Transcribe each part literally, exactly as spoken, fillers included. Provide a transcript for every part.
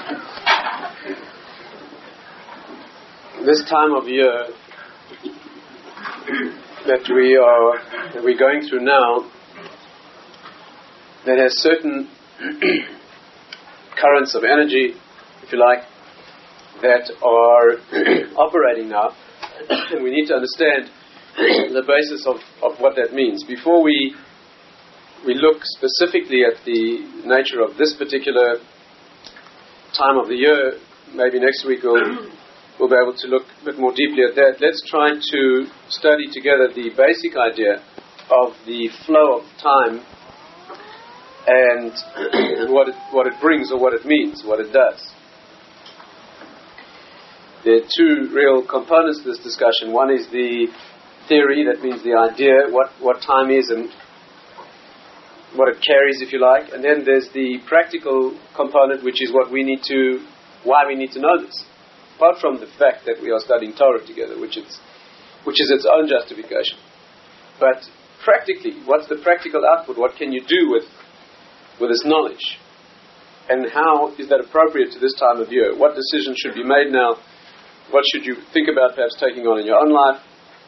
This time of year that we are that we're going through now, that has certain currents of energy, if you like, that are operating now, and we need to understand the basis of, of what that means. Before we we look specifically at the nature of this particular time of the year, maybe next week we'll, we'll be able to look a bit more deeply at that. Let's try to study together the basic idea of the flow of time and, and what it, what it brings, or what it means, what it does. There are two real components to this discussion. One is the theory, that means the idea, what, what time is and what it carries, if you like. And then there's the practical component, which is what we need to, why we need to know this. Apart from the fact that we are studying Torah together, which is, which is its own justification. But practically, what's the practical output? What can you do with, with this knowledge? And how is that appropriate to this time of year? What decisions should be made now? What should you think about perhaps taking on in your own life?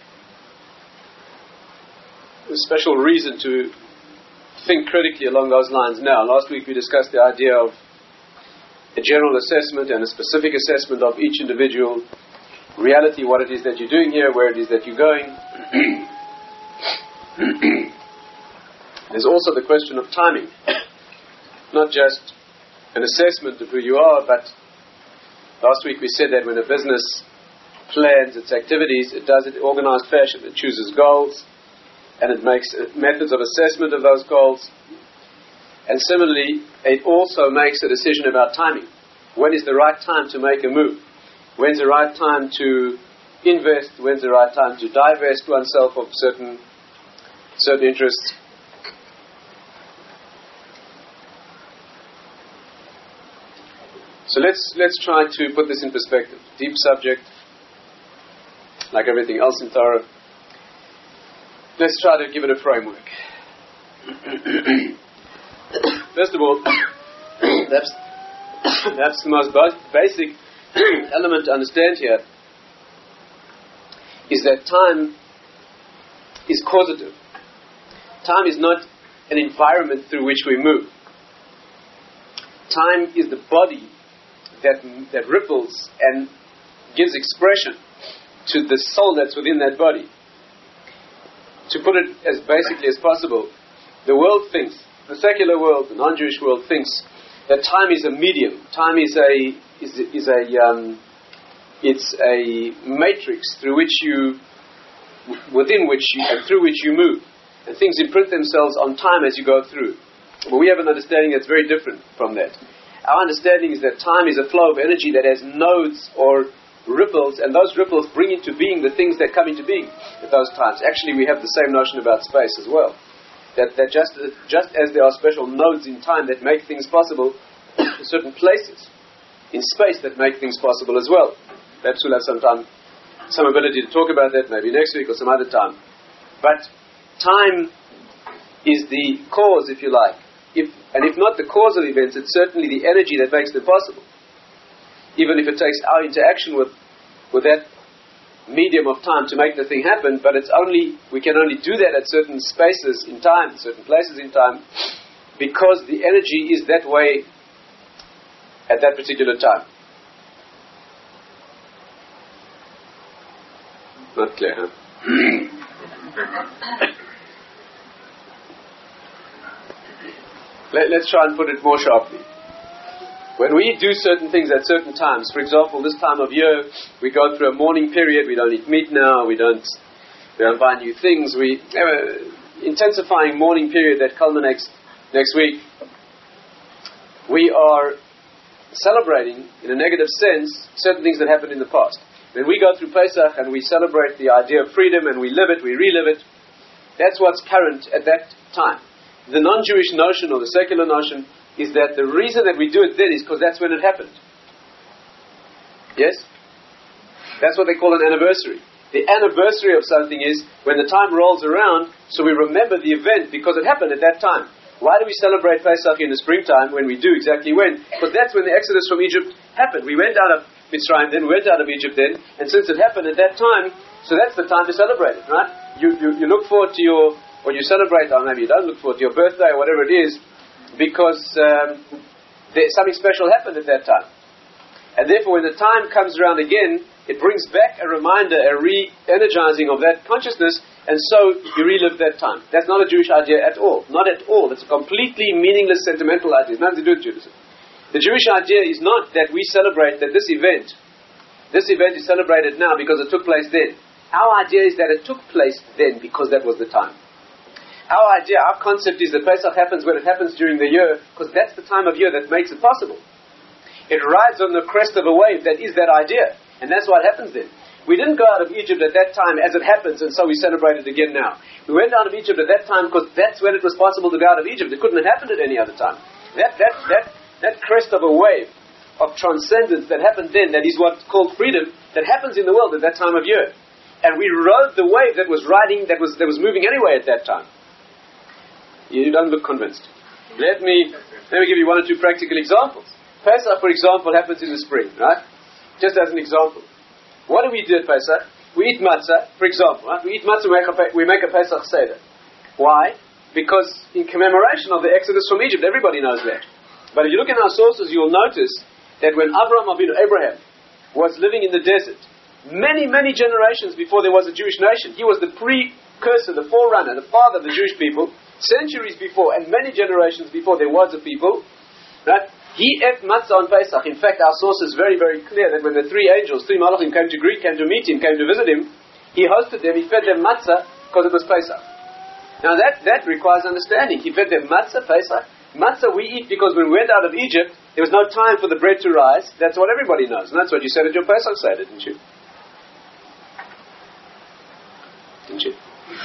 There's a special reason to think critically along those lines now. Last week we discussed the idea of a general assessment and a specific assessment of each individual reality, what it is that you're doing here, where it is that you're going. There's also the question of timing. Not just an assessment of who you are, but last week we said that when a business plans its activities, it does it in organized fashion. It chooses goals, and it makes methods of assessment of those goals. And similarly, it also makes a decision about timing. When is the right time to make a move? When's the right time to invest? When's the right time to divest oneself of certain certain interests? So let's let's try to put this in perspective. Deep subject, like everything else in Torah. Let's try to give it a framework. First of all, that's, that's the most basic element to understand here, is that time is causative. Time is not an environment through which we move. Time is the body that, that ripples and gives expression to the soul that's within that body. To put it as basically as possible, the world thinks, the secular world, the non-Jewish world thinks that time is a medium. Time is a is is a um, it's a matrix through which you, within which you, and through which you move, and things imprint themselves on time as you go through. But we have an understanding that's very different from that. Our understanding is that time is a flow of energy that has nodes or ripples, and those ripples bring into being the things that come into being at those times. Actually, we have the same notion about space as well. That, that just, just as there are special nodes in time that make things possible, certain places in space that make things possible as well. Perhaps we'll have some time, some ability to talk about that maybe next week or some other time. But time is the cause, if you like. If, and if not the cause of events, it's certainly the energy that makes them possible. Even if it takes our interaction with, with that medium of time to make the thing happen, but it's only, we can only do that at certain spaces in time, certain places in time, because the energy is that way at that particular time. Not clear, huh? Let, let's try and put it more sharply. When we do certain things at certain times, for example, this time of year, we go through a mourning period. We don't eat meat now. We don't, we don't buy new things. We have an intensifying mourning period that culminates next week. We are celebrating, in a negative sense, certain things that happened in the past. When we go through Pesach and we celebrate the idea of freedom and we live it, we relive it, that's what's current at that time. The non-Jewish notion or the secular notion is that the reason that we do it then is because that's when it happened. Yes? That's what they call an anniversary. The anniversary of something is when the time rolls around, so we remember the event because it happened at that time. Why do we celebrate Pesach in the springtime when we do exactly when? Because that's when the exodus from Egypt happened. We went out of Mitzrayim then, we went out of Egypt then, and since it happened at that time, so that's the time to celebrate it, right? You, you, you look forward to your, or you celebrate, or maybe you don't look forward to your birthday or whatever it is, because um, there, something special happened at that time. And therefore when the time comes around again, it brings back a reminder, a re-energizing of that consciousness, and so you relive that time. That's not a Jewish idea at all. Not at all. It's a completely meaningless, sentimental idea. It's nothing to do with Judaism. The Jewish idea is not that we celebrate that this event, this event is celebrated now because it took place then. Our idea is that it took place then because that was the time. Our idea, our concept is that Pesach happens when it happens during the year, because that's the time of year that makes it possible. It rides on the crest of a wave that is that idea. And that's what happens then. We didn't go out of Egypt at that time as it happens, and so we celebrate it again now. We went out of Egypt at that time because that's when it was possible to go out of Egypt. It couldn't have happened at any other time. That that that that crest of a wave of transcendence that happened then, that is what's called freedom, that happens in the world at that time of year. And we rode the wave that was riding, that was that was moving anyway at that time. You don't look convinced. Let me let me give you one or two practical examples. Pesach, for example, happens in the spring, right? Just as an example. What do we do at Pesach? We eat matzah, for example. Right? We eat matzah, we make, a, we make a Pesach Seder. Why? Because in commemoration of the exodus from Egypt, everybody knows that. But if you look in our sources, you will notice that when Avraham Avinu, Abraham, was living in the desert, many, many generations before there was a Jewish nation, he was the precursor, the forerunner, the father of the Jewish people, centuries before, and many generations before there was a people, right? He ate matzah on Pesach. In fact, our source is very, very clear that when the three angels, three malachim came to greet, came to meet him, came to visit him, he hosted them, he fed them matzah because it was Pesach. Now that, that requires understanding. He fed them matzah, Pesach. Matzah we eat because when we went out of Egypt, there was no time for the bread to rise. That's what everybody knows. And that's what you said at your Pesach Seder, didn't you? Didn't you?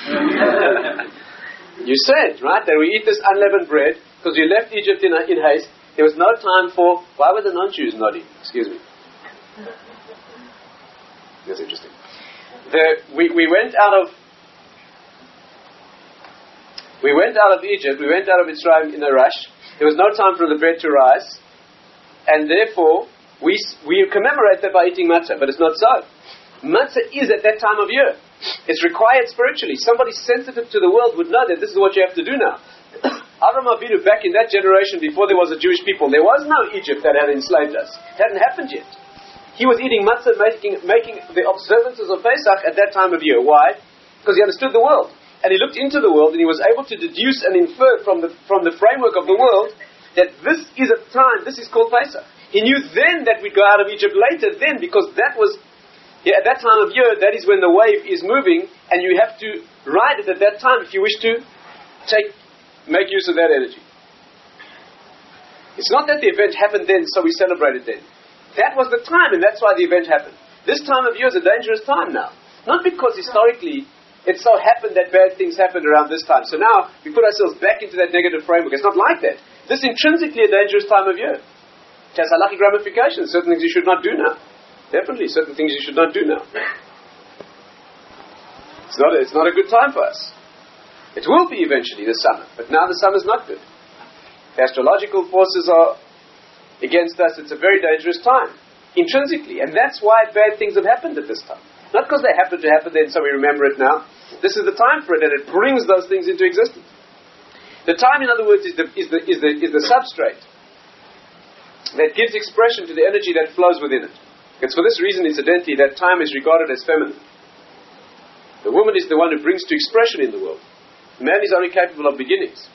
You said, right, that we eat this unleavened bread because we left Egypt in, in haste. There was no time for... Why were the non-Jews nodding? Excuse me. That's interesting. The, we, we went out of... We went out of Egypt, we went out of Mitzrayim in a rush. There was no time for the bread to rise. And therefore, we, we commemorate that by eating matzah. But it's not so. Matzah is at that time of year. It's required spiritually. Somebody sensitive to the world would know that this is what you have to do now. Avraham Avinu, back in that generation before there was a Jewish people, there was no Egypt that had enslaved us. It hadn't happened yet. He was eating matzah, making, making the observances of Pesach at that time of year. Why? Because he understood the world. And he looked into the world and he was able to deduce and infer from the, from the framework of the world that this is a time, this is called Pesach. He knew then that we'd go out of Egypt later then, because that was, yeah, at that time of year, that is when the wave is moving, and you have to ride it at that time if you wish to take... make use of that energy. It's not that the event happened then, so we celebrate it then. That was the time, and that's why the event happened. This time of year is a dangerous time now. Not because historically it so happened that bad things happened around this time. So now we put ourselves back into that negative framework. It's not like that. This is intrinsically a dangerous time of year. It has halachic ramifications. Certain things you should not do now. Definitely, certain things you should not do now. It's not a, it's not a good time for us. It will be eventually this summer, but now the summer is not good. The astrological forces are against us. It's a very dangerous time, intrinsically, and that's why bad things have happened at this time. Not because they happened to happen then, so we remember it now. This is the time for it, and it brings those things into existence. The time, in other words, is the is the is the is the substrate that gives expression to the energy that flows within it. It's for this reason, incidentally, that time is regarded as feminine. The woman is the one who brings to expression in the world. Man is only capable of beginnings.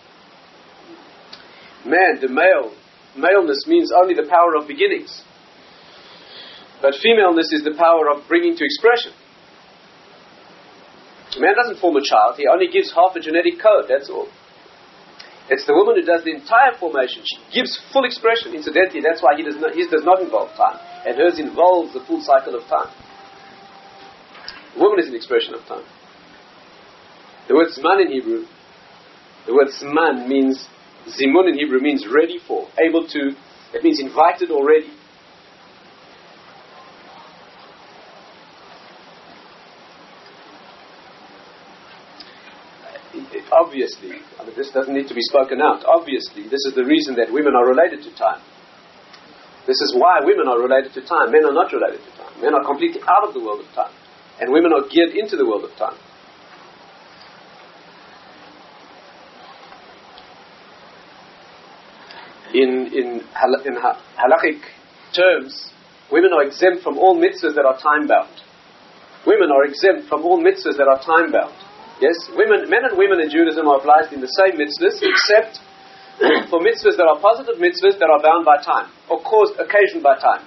Man, the male, maleness means only the power of beginnings. But femaleness is the power of bringing to expression. Man doesn't form a child, he only gives half a genetic code, that's all. It's the woman who does the entire formation. She gives full expression. Incidentally, that's why he does not, his does not involve time. And hers involves the full cycle of time. The woman is an expression of time. The word Zman in Hebrew, the word Zman means, Zimun in Hebrew means ready for, able to, it means invited already. obviously, I mean, this doesn't need to be spoken out, obviously, this is the reason that women are related to time. This is why women are related to time. Men are not related to time. Men are completely out of the world of time. And women are geared into the world of time. In, in, hal- in ha- halachic terms, women are exempt from all mitzvahs that are time-bound. Women are exempt from all mitzvahs that are time-bound. Yes, women, men and women in Judaism are obliged in the same mitzvahs, except for mitzvahs that are positive mitzvahs that are bound by time, or caused, occasioned by time.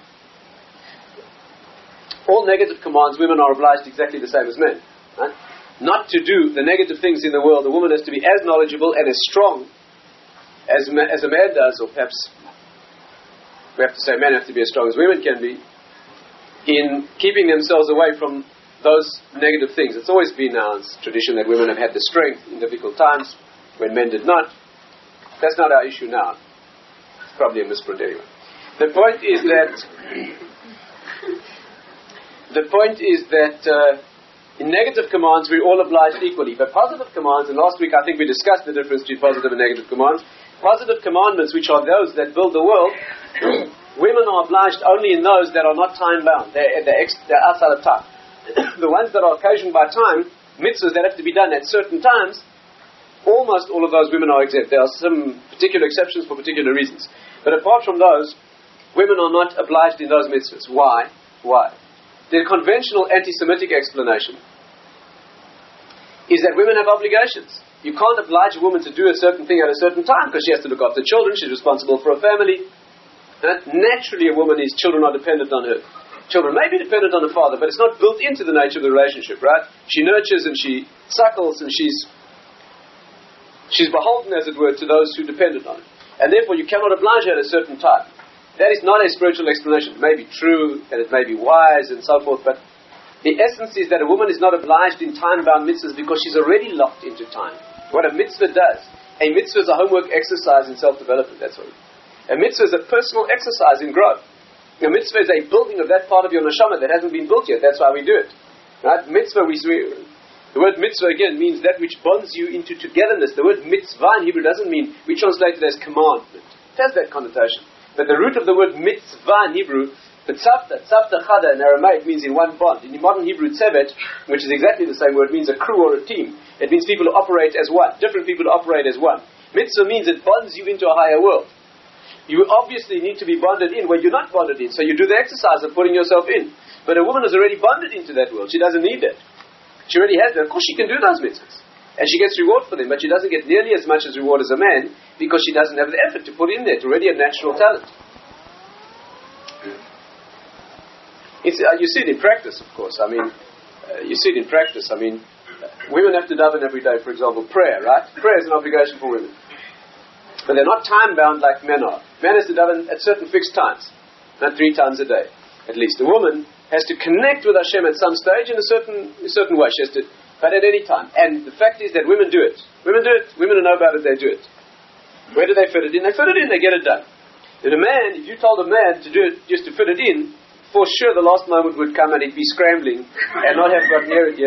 All negative commands, women are obliged exactly the same as men. Right? Not to do the negative things in the world, a woman has to be as knowledgeable and as strong as, ma- as a man does, or perhaps we have to say men have to be as strong as women can be, in keeping themselves away from those negative things. It's always been our tradition that women have had the strength in difficult times when men did not. That's not our issue now. It's probably a misprint anyway. The point is that the point is that uh, in negative commands we're all obliged equally, but positive commands, and last week I think we discussed the difference between positive and negative commands. Positive commandments, which are those that build the world, women are obliged only in those that are not time bound. They're, they're, ex- they're outside of time. The ones that are occasioned by time, mitzvahs that have to be done at certain times, almost all of those women are exempt. There are some particular exceptions for particular reasons. But apart from those, women are not obliged in those mitzvahs. Why? Why? The conventional anti-Semitic explanation is that women have obligations. You can't oblige a woman to do a certain thing at a certain time because she has to look after children, she's responsible for a family. And naturally a woman, is children are dependent on her. Children may be dependent on the father, but it's not built into the nature of the relationship, right? She nurtures and she suckles and she's she's beholden, as it were, to those who depended on her. And therefore you cannot oblige her at a certain time. That is not a spiritual explanation. It may be true and it may be wise and so forth, but the essence is that a woman is not obliged in time-bound mitzvahs because she's already locked into time. What a mitzvah does, a mitzvah is a homework exercise in self-development, that's what it is. A mitzvah is a personal exercise in growth. A mitzvah is a building of that part of your neshama that hasn't been built yet. That's why we do it. Right? Mitzvah, we, we, the word mitzvah again means that which bonds you into togetherness. The word mitzvah in Hebrew doesn't mean, we translate it as commandment. It has that connotation. But the root of the word mitzvah in Hebrew, the tzavta, tzavta chada in Aramaic means in one bond. In the modern Hebrew tzevet, which is exactly the same word, means a crew or a team. It means people who operate as one. Different people who operate as one. Mitzvah means it bonds you into a higher world. You obviously need to be bonded in where you're not bonded in. So you do the exercise of putting yourself in. But a woman is already bonded into that world. She doesn't need that. She already has that. Of course she can do those mitzvahs. And she gets reward for them. But she doesn't get nearly as much as reward as a man because she doesn't have the effort to put in there. It's already a natural talent. It's, uh, you see it in practice, of course. I mean, uh, you see it in practice. I mean, uh, women have to daven every day, for example. Prayer, right? Prayer is an obligation for women. But they're not time-bound like men are. Men has to daven at certain fixed times, not three times a day, at least. A woman has to connect with Hashem at some stage in a certain a certain way. She has to, but at any time. And the fact is that women do it. Women do it. Women who know about it, they do it. Where do they fit it in? They fit it in. They get it done. And a man, if you told a man to do it just to fit it in, for sure the last moment would come and he'd be scrambling and not have got near it yet.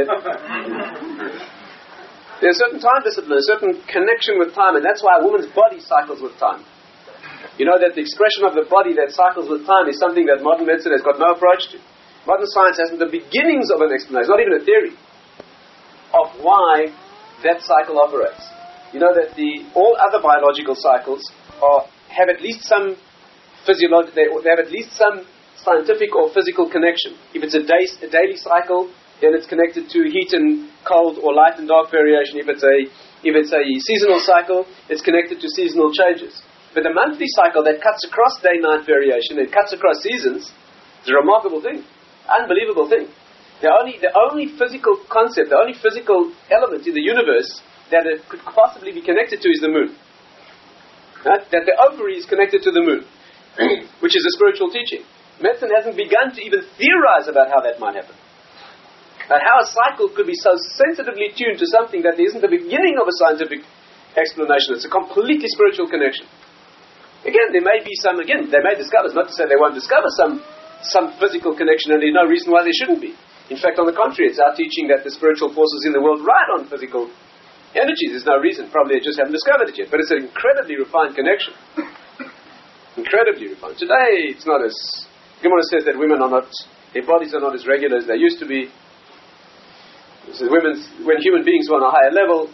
There's a certain time discipline, a certain connection with time, and that's why a woman's body cycles with time. You know that the expression of the body that cycles with time is something that modern medicine has got no approach to. Modern science hasn't the beginnings of an explanation, not even a theory, of why that cycle operates. You know that the all other biological cycles are, have at least some physiological, they, they have at least some scientific or physical connection. If it's a, day, a daily cycle, then it's connected to heat and cold or light and dark variation. If it's a if it's a seasonal cycle, it's connected to seasonal changes. But the monthly cycle that cuts across day-night variation and cuts across seasons is a remarkable thing, unbelievable thing. The only the only physical concept, the only physical element in the universe that it could possibly be connected to is the moon. Right? That the ovary is connected to the moon, which is a spiritual teaching. Medicine hasn't begun to even theorize about how that might happen. But how a cycle could be so sensitively tuned to something that there isn't the beginning of a scientific explanation. It's a completely spiritual connection. Again, there may be some, again, they may discover, it's not to say they won't discover some some physical connection, and there's no reason why there shouldn't be. In fact, on the contrary, it's our teaching that the spiritual forces in the world ride on physical energies. There's no reason. Probably they just haven't discovered it yet. But it's an incredibly refined connection. Incredibly refined. Today, it's not as... Gemara says that women are not... Their bodies are not as regular as they used to be. So women's, when human beings were on a higher level,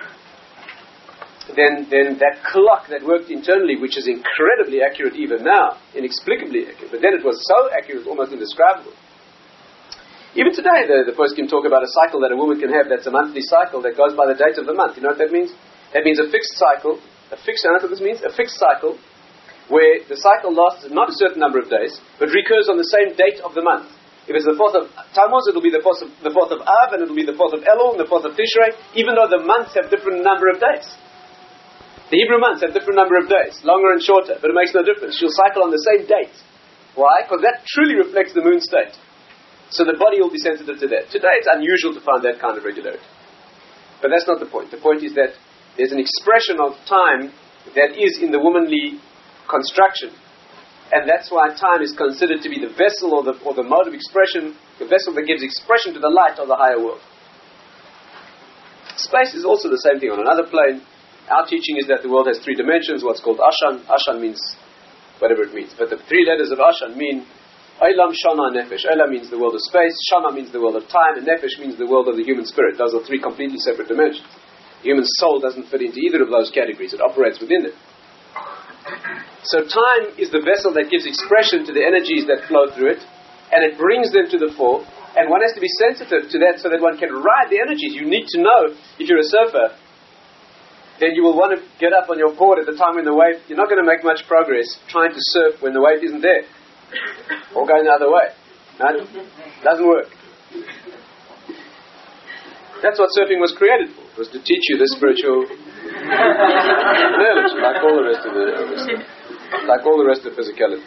then then that clock that worked internally, which is incredibly accurate even now, inexplicably accurate, but then it was so accurate, almost indescribable. Even today, the, the poskim talk about a cycle that a woman can have that's a monthly cycle that goes by the date of the month. You know what that means? That means a fixed cycle, a fixed, you know what this means? A fixed cycle, where the cycle lasts not a certain number of days, but recurs on the same date of the month. If it's the fourth of Tammuz, it'll be the fourth of, the fourth of Av, and it'll be the fourth of Elul, and the fourth of Tishrei, even though the months have different number of days. The Hebrew months have different number of days, longer and shorter, but it makes no difference. She'll cycle on the same date. Why? Because that truly reflects the moon state. So the body will be sensitive to that. Today it's unusual to find that kind of regularity. But that's not the point. The point is that there's an expression of time that is in the womanly construction. And that's why time is considered to be the vessel or the, or the mode of expression, the vessel that gives expression to the light of the higher world. Space is also the same thing on another plane. Our teaching is that the world has three dimensions, what's called Ashan. Ashan means whatever it means. But the three letters of Ashan mean Olam, Shana, and Nefesh. Olam means the world of space, Shana means the world of time, and Nefesh means the world of the human spirit. Those are three completely separate dimensions. The human soul doesn't fit into either of those categories. It operates within it. So time is the vessel that gives expression to the energies that flow through it, and it brings them to the fore, and one has to be sensitive to that so that one can ride the energies. You need to know, if you're a surfer, then you will want to get up on your board at the time when the wave, you're not going to make much progress trying to surf when the wave isn't there, or going the other way. No, it doesn't work. That's what surfing was created for, was to teach you this spiritual knowledge, like all the rest of the like all the rest of physicality.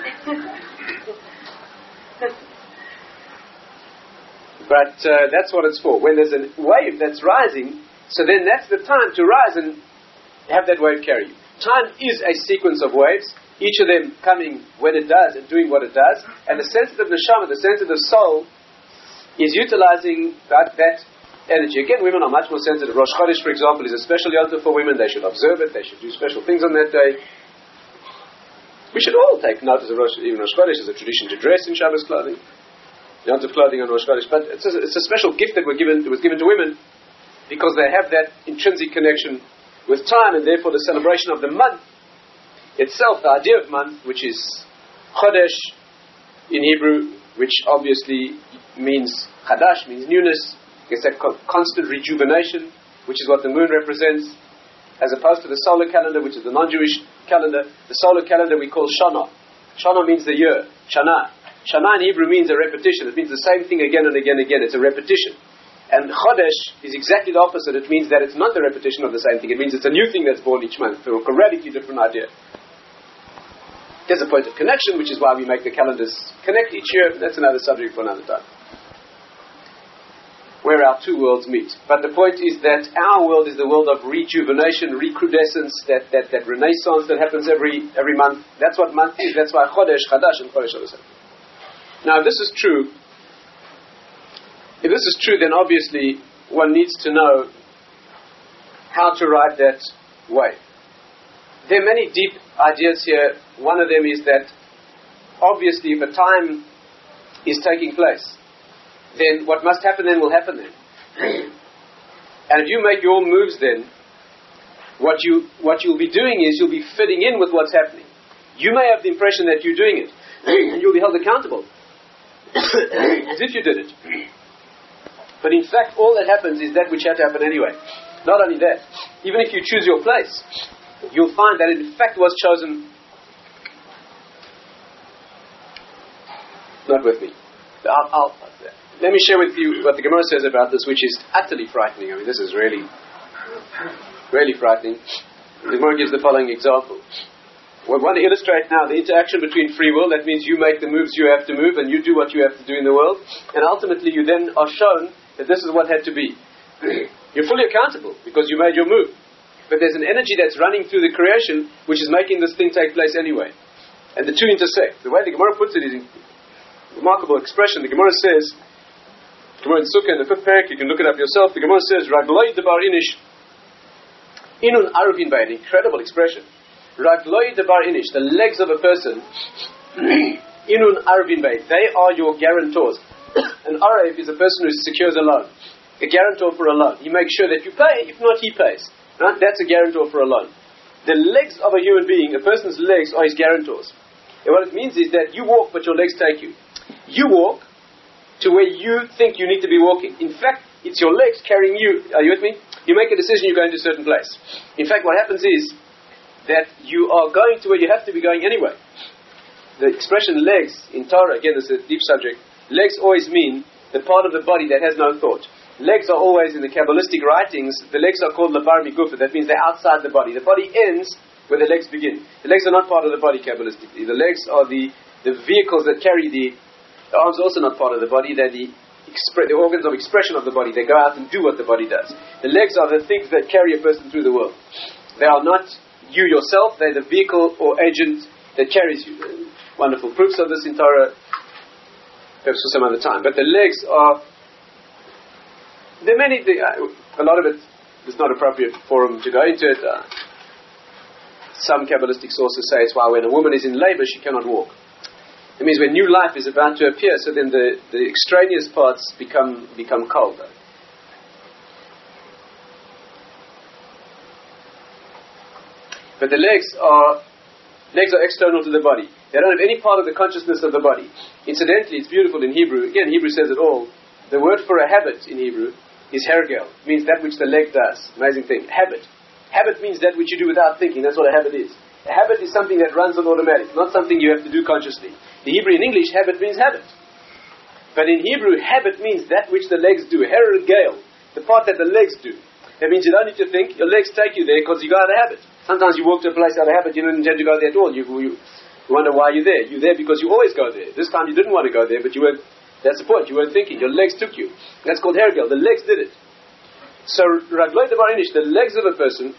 But uh, that's what it's for. When there's a wave that's rising, so then that's the time to rise and have that wave carry you. Time is a sequence of waves, each of them coming when it does and doing what it does, and the sensitive neshama, the sensitive soul, is utilizing that, that energy. Again, women are much more sensitive. Rosh Chodesh, for example, is a special yom tov for women. They should observe it. They should do special things on that day. We should all take notice of Rosh, even Rosh Chodesh is a tradition to dress in Shabbos clothing, yom tov clothing on Rosh Chodesh. But it's a, it's a special gift that, were given, that was given to women because they have that intrinsic connection with time, and therefore the celebration of the month itself, the idea of month, which is Chodesh in Hebrew, which obviously means Chadash, means newness. It's a co- constant rejuvenation, which is what the moon represents, as opposed to the solar calendar, which is the non-Jewish calendar. The solar calendar we call Shana. Shana means the year. Shana. Shana in Hebrew means a repetition. It means the same thing again and again and again. It's a repetition. And Chodesh is exactly the opposite. It means that it's not the repetition of the same thing. It means it's a new thing that's born each month, through a radically different idea. There's a point of connection, which is why we make the calendars connect each year. That's another subject for another time, where our two worlds meet. But the point is that our world is the world of rejuvenation, recrudescence, that, that, that renaissance that happens every every month. That's what month is. That's why Chodesh, Chadash, and Chodesh are the same. Now, if this is true, if this is true, then obviously one needs to know how to ride that wave. There are many deep ideas here. One of them is that obviously if a time is taking place, then what must happen then will happen then. And if you make your moves then, what you what you'll be doing is you'll be fitting in with what's happening. You may have the impression that you're doing it, and you'll be held accountable as if you did it. But in fact, all that happens is that which had to happen anyway. Not only that, even if you choose your place, you'll find that it in fact was chosen. Not with me. I'll, I'll, let me share with you what the Gemara says about this, which is utterly frightening. I mean, this is really, really frightening. The Gemara gives the following example. We want to illustrate now the interaction between free will. That means you make the moves you have to move, and you do what you have to do in the world. And ultimately, you then are shown that this is what had to be. You're fully accountable because you made your move. But there's an energy that's running through the creation which is making this thing take place anyway. And the two intersect. The way the Gemara puts it is a remarkable expression. The Gemara says, Gemara in Sukkah in the fifth parak, you can look it up yourself. The Gemara says, Ragloi debar inish Inun arvin bay, an incredible expression. Ragloi debar inish, the legs of a person. Inun arvin bay, they are your guarantors. An Arav is a person who secures a loan, a guarantor for a loan. He makes sure that you pay, if not he pays. Right? That's a guarantor for a loan. The legs of a human being, a person's legs are his guarantors. And what it means is that you walk but your legs take you. You walk to where you think you need to be walking. In fact, it's your legs carrying you. Are you with me? You make a decision, you're going to a certain place. In fact, what happens is that you are going to where you have to be going anyway. The expression legs in Torah, again, this is a deep subject. Legs always mean the part of the body that has no thought. Legs are always, in the Kabbalistic writings, the legs are called labar migufa. That means they're outside the body. The body ends where the legs begin. The legs are not part of the body Kabbalistically. The legs are the, the vehicles that carry the... The arms are also not part of the body. They're the, expre- the organs of expression of the body. They go out and do what the body does. The legs are the things that carry a person through the world. They are not you yourself. They're the vehicle or agent that carries you. Wonderful proofs of this in Torah. Perhaps for some other time. But the legs are... There are many... Th- a lot of it is not appropriate forum to go into it. Uh, some Kabbalistic sources say it's why when a woman is in labor, she cannot walk. It means when new life is about to appear, so then the, the extraneous parts become become cold. But the legs are... Legs are external to the body. They don't have any part of the consciousness of the body. Incidentally, it's beautiful in Hebrew. Again, Hebrew says it all. The word for a habit in Hebrew is hergel. It means that which the leg does. Amazing thing. Habit. Habit means that which you do without thinking. That's what a habit is. A habit is something that runs on automatic, not something you have to do consciously. The Hebrew in English, habit means habit. But in Hebrew, habit means that which the legs do. Hergel. The part that the legs do. That means you don't need to think. Your legs take you there because you got out of habit. Sometimes you walk to a place out of habit, you don't intend to go there at all. You, you, you wonder why you're there. You're there because you always go there. This time you didn't want to go there, but you were, that's the point, you weren't thinking. Your legs took you. That's called hergel. The legs did it. So, ragloi devar inish, the legs of a person,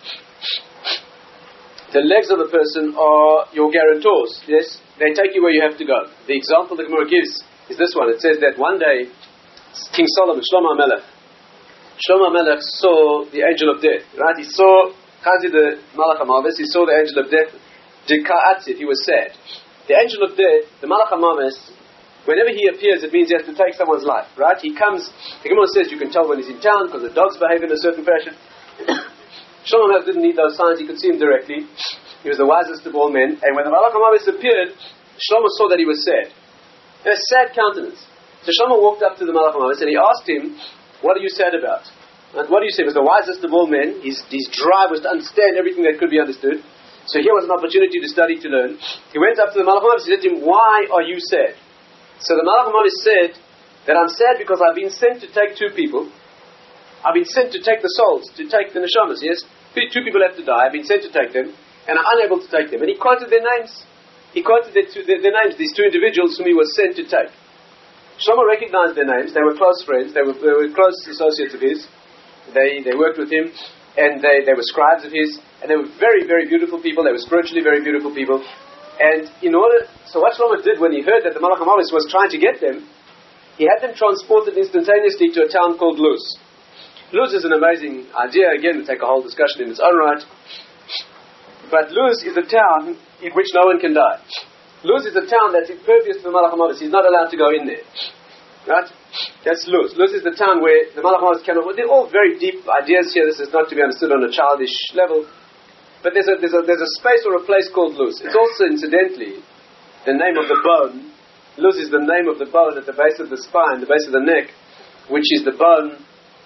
the legs of a person are your guarantors. Yes? They take you where you have to go. The example the Gemara gives is this one. It says that one day, King Solomon, Shlomo HaMelech, Shlomo HaMelech saw the angel of death. Right? He saw Chazi the Malach HaMaves, he saw the angel of death, Dika'atzit, he was sad. The angel of death, the Malach HaMaves, whenever he appears, it means he has to take someone's life, right? He comes, the Gemara says you can tell when he's in town because the dogs behave in a certain fashion. Shlomo HaMelech didn't need those signs, he could see him directly. He was the wisest of all men, and when the Malach HaMaves appeared, Shlomo saw that he was sad. A sad countenance. So Shlomo walked up to the Malach HaMaves and he asked him, what are you sad about? And what do you say? He was the wisest of all men. His, his drive was to understand everything that could be understood. So here was an opportunity to study, to learn. He went up to the Malach HaMavis and said to him, why are you sad? So the Malach HaMavis said that I'm sad because I've been sent to take two people. I've been sent to take the souls, to take the neshamas, yes? Two people have to die. I've been sent to take them, and I'm unable to take them. And he quoted their names. He quoted their, two, their, their names, these two individuals whom he was sent to take. Shlomo recognized their names. They were close friends. They were, they were close associates of his. They they worked with him, and they, they were scribes of his, and they were very, very beautiful people. They were spiritually very beautiful people. And in order, so what Shlomo did when he heard that the Malach HaMavis was trying to get them, he had them transported instantaneously to a town called Luz. Luz is an amazing idea, again, to take a whole discussion in its own right. But Luz is a town in which no one can die. Luz is a town that's impervious to the Malach HaMavis. He's not allowed to go in there. Right? That's Luz. Luz is the town where the Malach HaMavis cannot... They're all very deep ideas here. This is not to be understood on a childish level. But there's a, there's a, there's a space or a place called Luz. It's also, incidentally, the name of the bone. Luz is the name of the bone at the base of the spine, the base of the neck, which is the bone...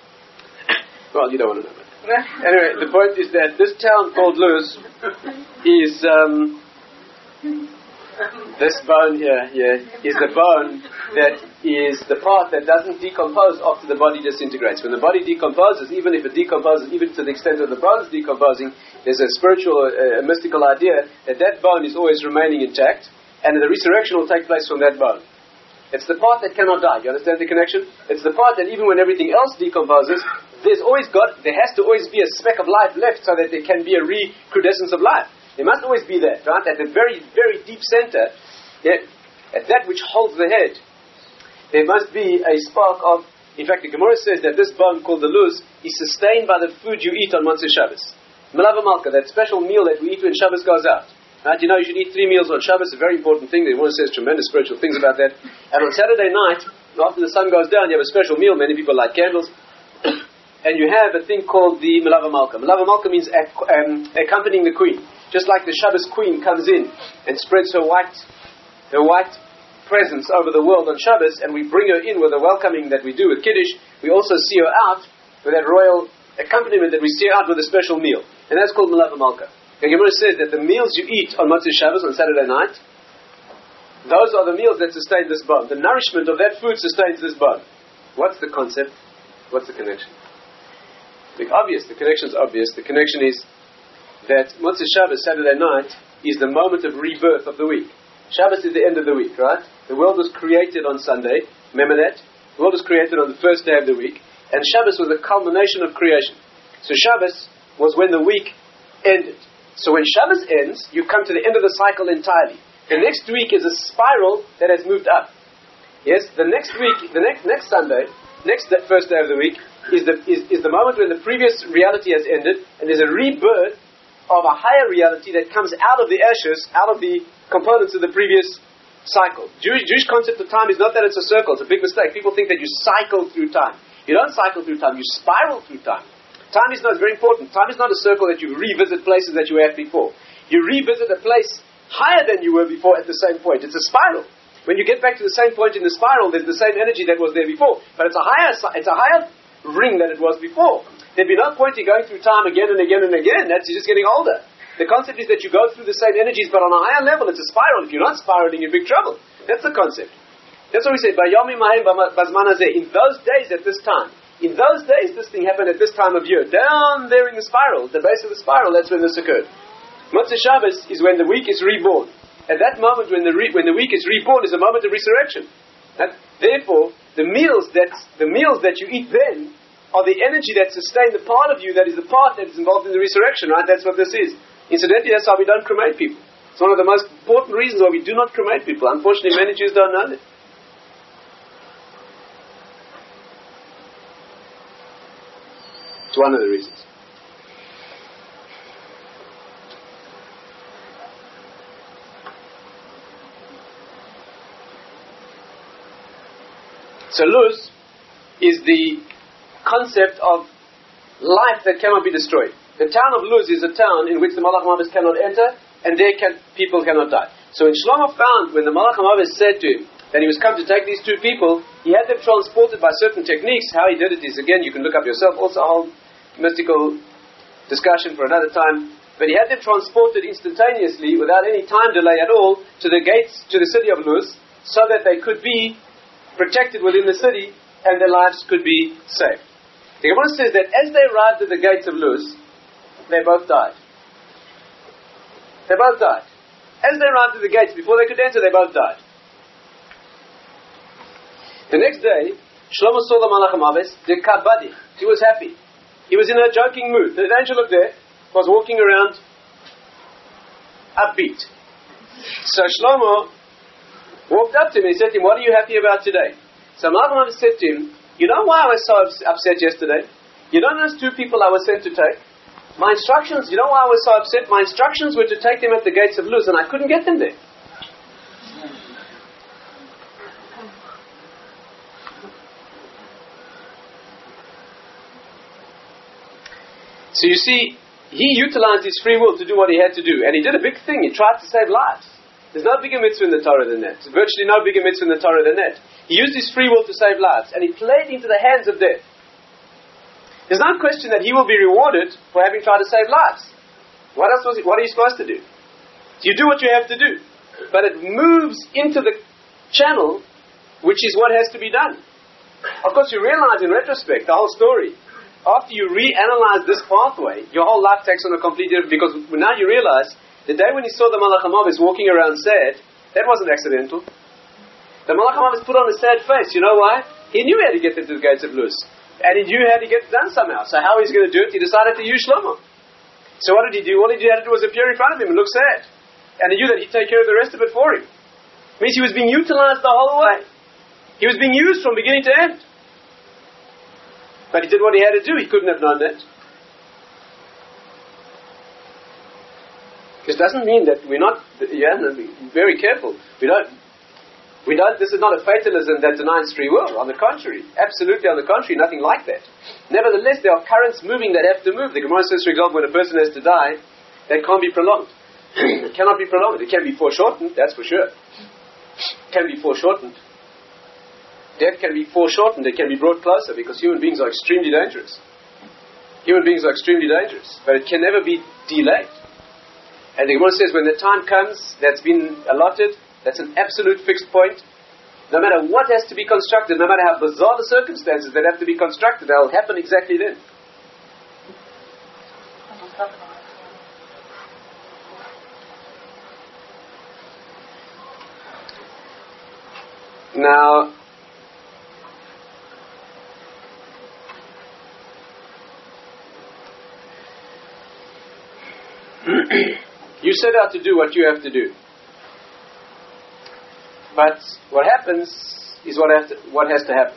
Well, you don't want to know that. Anyway, the point is that this town called Luz is... Um, this bone here, here is the bone that is the part that doesn't decompose after the body disintegrates. When the body decomposes, even if it decomposes, even to the extent of the bones decomposing, there's a spiritual, a, a mystical idea that that bone is always remaining intact, and the resurrection will take place from that bone. It's the part that cannot die. You understand the connection? It's the part that even when everything else decomposes, there's always got, there has to always be a speck of life left so that there can be a recrudescence of life. There must always be that, right? At the very, very deep center, yeah, at that which holds the head, there must be a spark of... In fact, the Gemara says that this bone called the Luz is sustained by the food you eat on Motzei Shabbos. Melava Malka, that special meal that we eat when Shabbos goes out. Right? You know, you should eat three meals on Shabbos, a very important thing. The Gemara says tremendous spiritual things about that. And on Saturday night, after the sun goes down, you have a special meal. Many people light candles. And you have a thing called the Melava Malka. Melava Malka means ac- um, accompanying the queen. Just like the Shabbos queen comes in and spreads her white, her white presence over the world on Shabbos, and we bring her in with the welcoming that we do with Kiddush, we also see her out with that royal accompaniment that we see her out with a special meal. And that's called Melava Malka. The Gemara says that the meals you eat on Motzei Shabbos on Saturday night, those are the meals that sustain this bone. The nourishment of that food sustains this bone. What's the concept? What's the connection? The obvious, the connection is obvious. The connection is that Motzei Shabbos, Saturday night, is the moment of rebirth of the week. Shabbos is the end of the week, right? The world was created on Sunday. Remember that? The world was created on the first day of the week. And Shabbos was the culmination of creation. So Shabbos was when the week ended. So when Shabbos ends, you come to the end of the cycle entirely. The next week is a spiral that has moved up. Yes, the next week, the next next Sunday, next that first day of the week, is the is, is the moment when the previous reality has ended, and there's a rebirth of a higher reality that comes out of the ashes, out of the components of the previous cycle. Jewish, Jewish concept of time is not that it's a circle. It's a big mistake. People think that you cycle through time. You don't cycle through time. You spiral through time. Time is not very important. Time is not a circle that you revisit places that you were at before. You revisit a place higher than you were before at the same point. It's a spiral. When you get back to the same point in the spiral, there's the same energy that was there before, but it's a higher, it's a higher ring than it was before. There'd be no point in going through time again and again and again. That's just getting older. The concept is that you go through the same energies, but on a higher level. It's a spiral. If you're not spiraling, you're in big trouble. That's the concept. That's what we say. In those days, at this time, in those days, this thing happened at this time of year. Down there in the spiral, the base of the spiral, that's when this occurred. Motzei Shabbos is when the week is reborn. At that moment, when the re- when the week is reborn, is a moment of resurrection. And therefore, the meals that the meals that you eat then are the energy that sustain the part of you that is the part that is involved in the resurrection. Right? That's what this is. Incidentally, that's why we don't cremate people. It's one of the most important reasons why we do not cremate people. Unfortunately, many Jews don't know that. It's one of the reasons. So Luz is the concept of life that cannot be destroyed. The town of Luz is a town in which the Malach Mavis cannot enter, and there can, people cannot die. So when Shlomo found, when the Malach Mavis said to him that he was come to take these two people, he had them transported by certain techniques. How he did it is, again, you can look up yourself, also a whole mystical discussion for another time. But he had them transported instantaneously, without any time delay at all, to the gates, to the city of Luz, so that they could be protected within the city, and their lives could be saved. The Gemara says that as they arrived at the gates of Luz, they both died. They both died. As they arrived at the gates, before they could enter, they both died. The next day, Shlomo saw the Malach HaMavis, the Kabadich. He was happy. He was in a joking mood. The angel looked there, was walking around upbeat. So Shlomo walked up to him and he said to him, what are you happy about today? So Malach HaMavis said to him, you know why I was so upset yesterday? You know those two people I was sent to take? My instructions, you know why I was so upset? My instructions were to take them at the gates of Luz, and I couldn't get them there. So you see, he utilized his free will to do what he had to do, and he did a big thing. He tried to save lives. There's no bigger mitzvah in the Torah than that. There's virtually no bigger mitzvah in the Torah than that. He used his free will to save lives, and he played into the hands of death. There's no question that he will be rewarded for having tried to save lives. What else was he, what are you supposed to do? You do what you have to do. But it moves into the channel, which is what has to be done. Of course, you realize in retrospect, the whole story, after you reanalyze this pathway, your whole life takes on a completely different, because now you realize, the day when he saw the Malach HaMavis walking around sad, that wasn't accidental. The Malach HaMavis put on a sad face. You know why? He knew he had to get them to the gates of Luz. And he knew he had to get it done somehow. So how he's going to do it, he decided to use Shlomo. So what did he do? All he had to do was appear in front of him and look sad. And he knew that he'd take care of the rest of it for him. It means he was being utilized the whole way. He was being used from beginning to end. But he did what he had to do. He couldn't have known that. This doesn't mean that we're not, you have to be very careful. We don't, we don't, this is not a fatalism that denies free will. On the contrary, absolutely on the contrary, nothing like that. Nevertheless, there are currents moving that have to move. The Gemara says, for example, when a person has to die, that can't be prolonged. It cannot be prolonged. It can be foreshortened, that's for sure. It can be foreshortened. Death can be foreshortened. It can be brought closer because human beings are extremely dangerous. Human beings are extremely dangerous. But it can never be delayed. And the Gemara says when the time comes that's been allotted, that's an absolute fixed point. No matter what has to be constructed, no matter how bizarre the circumstances that have to be constructed, that will happen exactly then. Now, you set out to do what you have to do. But what happens is what has to, what has to happen.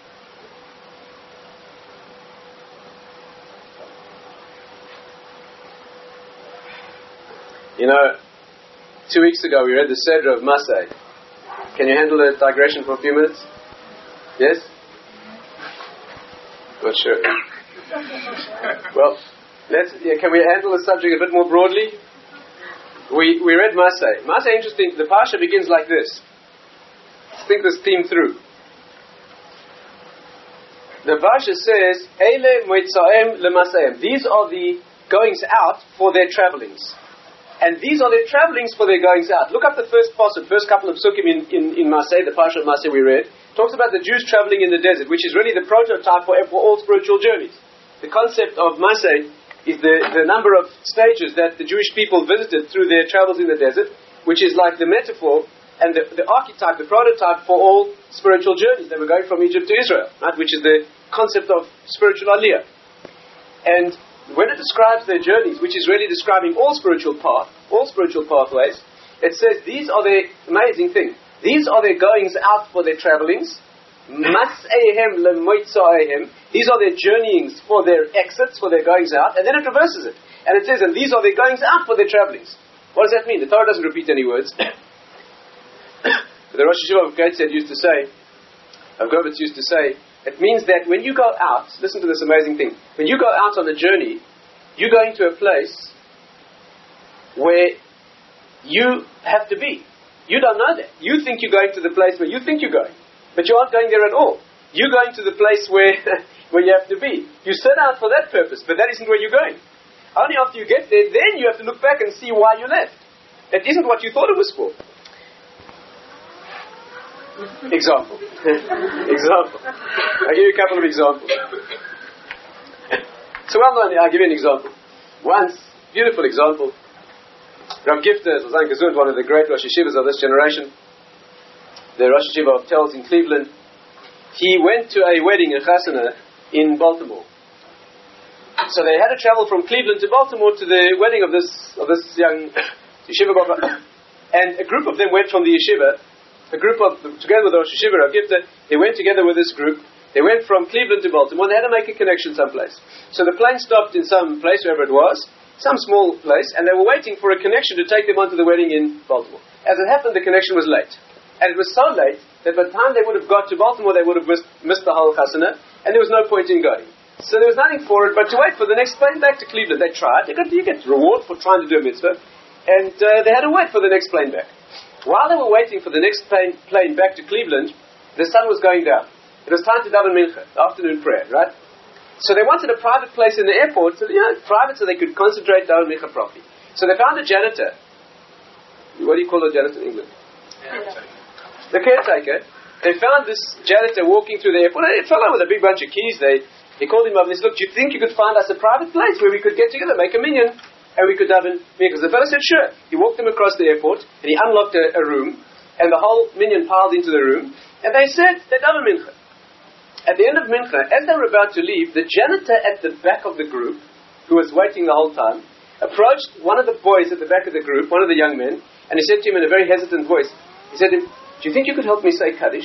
You know, two weeks ago we read the Seder of Masay. Can you handle a digression for a few minutes? Yes? Not sure. Well, let's, yeah, can we handle the subject a bit more broadly? We we read Masay. Masay, interesting. The Parsha begins like this. Think this theme through. The Parsha says, Eile moitzaim lemasayim. These are the goings out for their travelings. And these are their travelings for their goings out. Look up the first passage, first couple of psukim in, in, in Masay, the Parsha of Masay we read. Talks about the Jews travelling in the desert, which is really the prototype for, for all spiritual journeys. The concept of Masay is the, the number of stages that the Jewish people visited through their travels in the desert, which is like the metaphor and the, the archetype, the prototype for all spiritual journeys that were going from Egypt to Israel, right? Which is the concept of spiritual aliyah. And when it describes their journeys, which is really describing all spiritual path, all spiritual pathways, it says these are their amazing thing. These are their goings out for their travelings. Mas'ayhem lemoitzaayhem. These are their journeyings for their exits, for their goings out, and then it reverses it. And it says, and these are their goings out for their travelings. What does that mean? The Torah doesn't repeat any words. The Rosh Hashiva of Gateshead used to say, of Govitz used to say, it means that when you go out, listen to this amazing thing, when you go out on a journey, you're going to a place where you have to be. You don't know that. You think you're going to the place where you think you're going, but you aren't going there at all. You're going to the place where, where you have to be. You set out for that purpose, but that isn't where you're going. Only after you get there, then you have to look back and see why you left. That isn't what you thought it was for. Example. Example. I'll give you a couple of examples. So well known, I'll give you an example. Once, beautiful example, Rav Gifter, one of the great Rosh Hashivas of this generation, the Rosh Hashiva of Telz in Cleveland, he went to a wedding, a chasana, in Baltimore. So they had to travel from Cleveland to Baltimore to the wedding of this of this young yeshiva, and a group of them went from the yeshiva. A group of, together with the Rosh Hashiva Rav Gifter, they went together with this group. They went from Cleveland to Baltimore. They had to make a connection someplace. So the plane stopped in some place, wherever it was, some small place, and they were waiting for a connection to take them onto the wedding in Baltimore. As it happened, the connection was late. And it was so late that by the time they would have got to Baltimore, they would have missed, missed the whole chasana, and there was no point in going. So there was nothing for it but to wait for the next plane back to Cleveland. They tried. You get, you get reward for trying to do a mitzvah. And uh, they had to wait for the next plane back. While they were waiting for the next plane, plane back to Cleveland, the sun was going down. It was time to daven mincha, afternoon prayer, right? So they wanted a private place in the airport, so, you know, private so they could concentrate daven mincha properly. So they found a janitor. What do you call a janitor in England? Caretaker. The caretaker. They found this janitor walking through the airport. A fellow with a big bunch of keys. They, they called him up and they said, look, do you think you could find us a private place where we could get together, make a minyan, and we could daven mincha? The fellow said, sure. He walked them across the airport, and he unlocked a, a room, and the whole minyan piled into the room, and they said, they daven mincha. At the end of mincha, as they were about to leave, the janitor at the back of the group, who was waiting the whole time, approached one of the boys at the back of the group, one of the young men, and he said to him in a very hesitant voice, he said to him, do you think you could help me say Kaddish?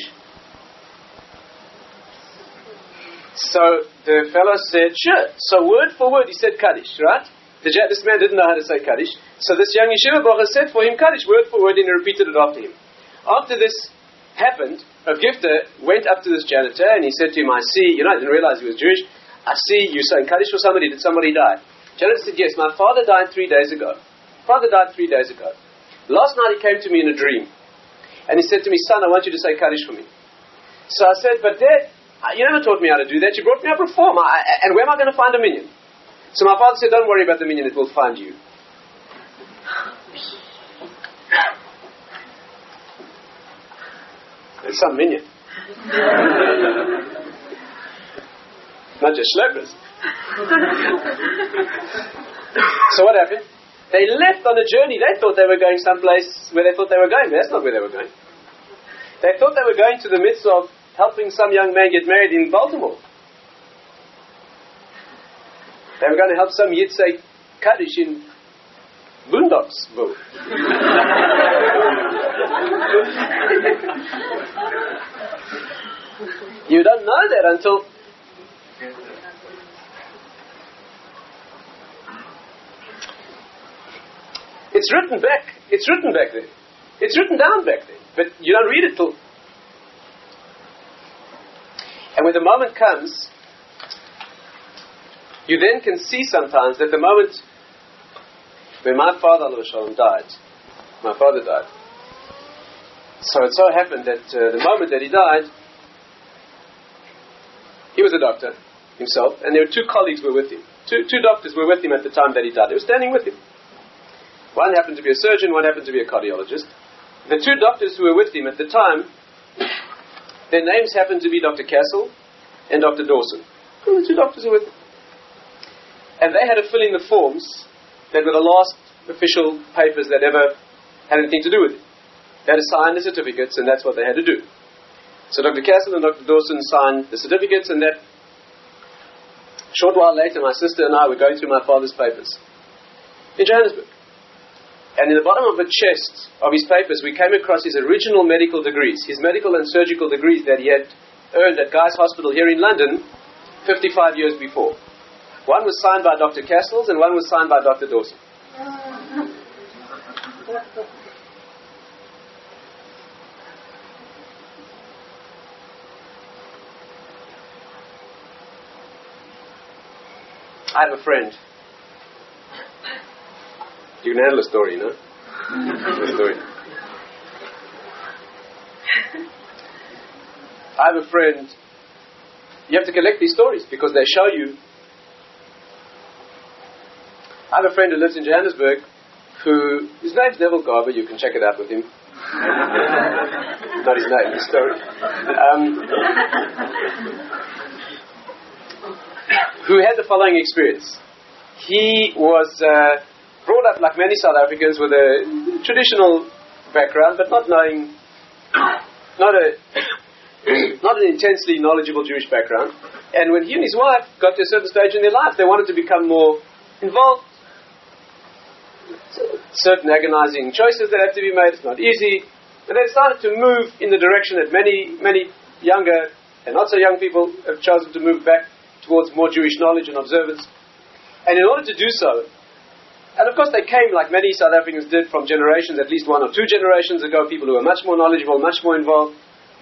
So the fellow said, sure. So word for word he said Kaddish, right? The, this man didn't know how to say Kaddish. So this young yeshiva bracha said for him Kaddish word for word, and he repeated it after him. After this happened, Rav Gifter went up to this janitor and he said to him, I see, you know, I didn't realize he was Jewish. I see you saying Kaddish for somebody. Did somebody die? Janitor said, yes, my father died three days ago. Father died three days ago. Last night he came to me in a dream. And he said to me, son, I want you to say Kaddish for me. So I said, but Dad, you never taught me how to do that. You brought me up reform. I, and where am I going to find a minion? So my father said, don't worry about the minion, it will find you. There's some minion. Not just schleppers. So what happened? They left on a journey. They thought they were going someplace where they thought they were going. That's not where they were going. They thought they were going to the midst of helping some young man get married in Baltimore. They were going to help some Yid say Kaddish in Boondocksville. You don't know that until it's written back. It's written back there. It's written down back there. But you don't read it till. And when the moment comes, you then can see sometimes that the moment when my father Alav Shalom died, my father died. So it so happened that uh, the moment that he died, he was a doctor himself, and there were two colleagues who were with him. Two, two doctors were with him at the time that he died. They were standing with him. One happened to be a surgeon, one happened to be a cardiologist. The two doctors who were with him at the time, their names happened to be Doctor Castle and Doctor Dawson. And the two doctors were with him. And they had to fill in the forms that were the last official papers that ever had anything to do with it. They had to sign the certificates, and that's what they had to do. So Doctor Castle and Doctor Dawson signed the certificates, and that short while later, my sister and I were going through my father's papers in Johannesburg. And in the bottom of the chest of his papers, we came across his original medical degrees, his medical and surgical degrees that he had earned at Guy's Hospital here in London fifty-five years before. One was signed by Doctor Castles and one was signed by Doctor Dawson. I have a friend. You can handle a story, no? A story. I have a friend. You have to collect these stories because they show you. I have a friend who lives in Johannesburg who, his name's Neville Garber, you can check it out with him. Not his name, his story. Um, who had the following experience. He was uh, brought up like many South Africans with a traditional background, but not knowing, not a, not an intensely knowledgeable Jewish background. And when he and his wife got to a certain stage in their life, they wanted to become more involved. Certain agonizing choices that have to be made. It's not easy. And they decided to move in the direction that many, many younger and not so young people have chosen to move back towards more Jewish knowledge and observance. And in order to do so, and of course they came like many South Africans did from generations, at least one or two generations ago, people who were much more knowledgeable, much more involved.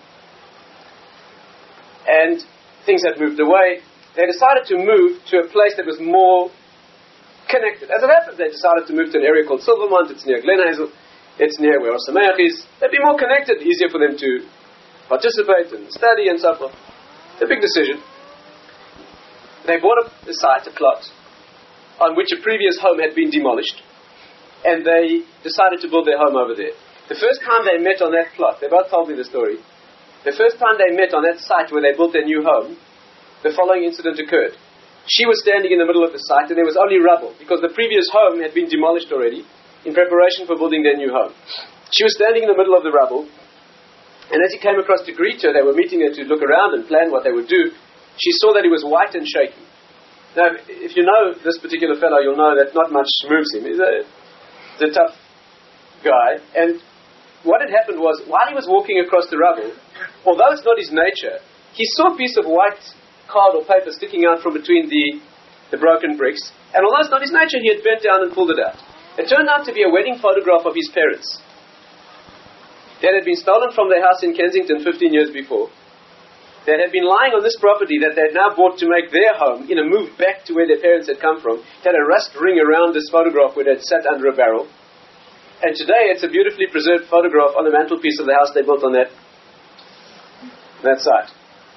And things had moved away. They decided to move to a place that was more connected. As it happened, they decided to move to an area called Silvermont. It's near Glen Hazel. It's near where Osameach is. They'd be more connected, easier for them to participate and study and so forth. It's a big decision. They bought a, a site, a plot, on which a previous home had been demolished, and they decided to build their home over there. The first time they met on that plot, they both told me the story, the first time they met on that site where they built their new home, the following incident occurred. She was standing in the middle of the site, and there was only rubble, because the previous home had been demolished already, in preparation for building their new home. She was standing in the middle of the rubble, and as he came across to greet her, they were meeting her to look around and plan what they would do. She saw that he was white and shaky. Now, if you know this particular fellow, you'll know that not much moves him. He's a, he's a tough guy. And what had happened was, while he was walking across the rubble, although it's not his nature, he saw a piece of white card or paper sticking out from between the, the broken bricks, And although it's not his nature, he had bent down and pulled it out. It turned out to be a wedding photograph of his parents that had been stolen from their house in Kensington fifteen years before, that had been lying on this property that they had now bought to make their home in a move back to where their parents had come from. It had a rust ring around this photograph where it had sat under a barrel. And today it's a beautifully preserved photograph on the mantelpiece of the house they built on that, that site.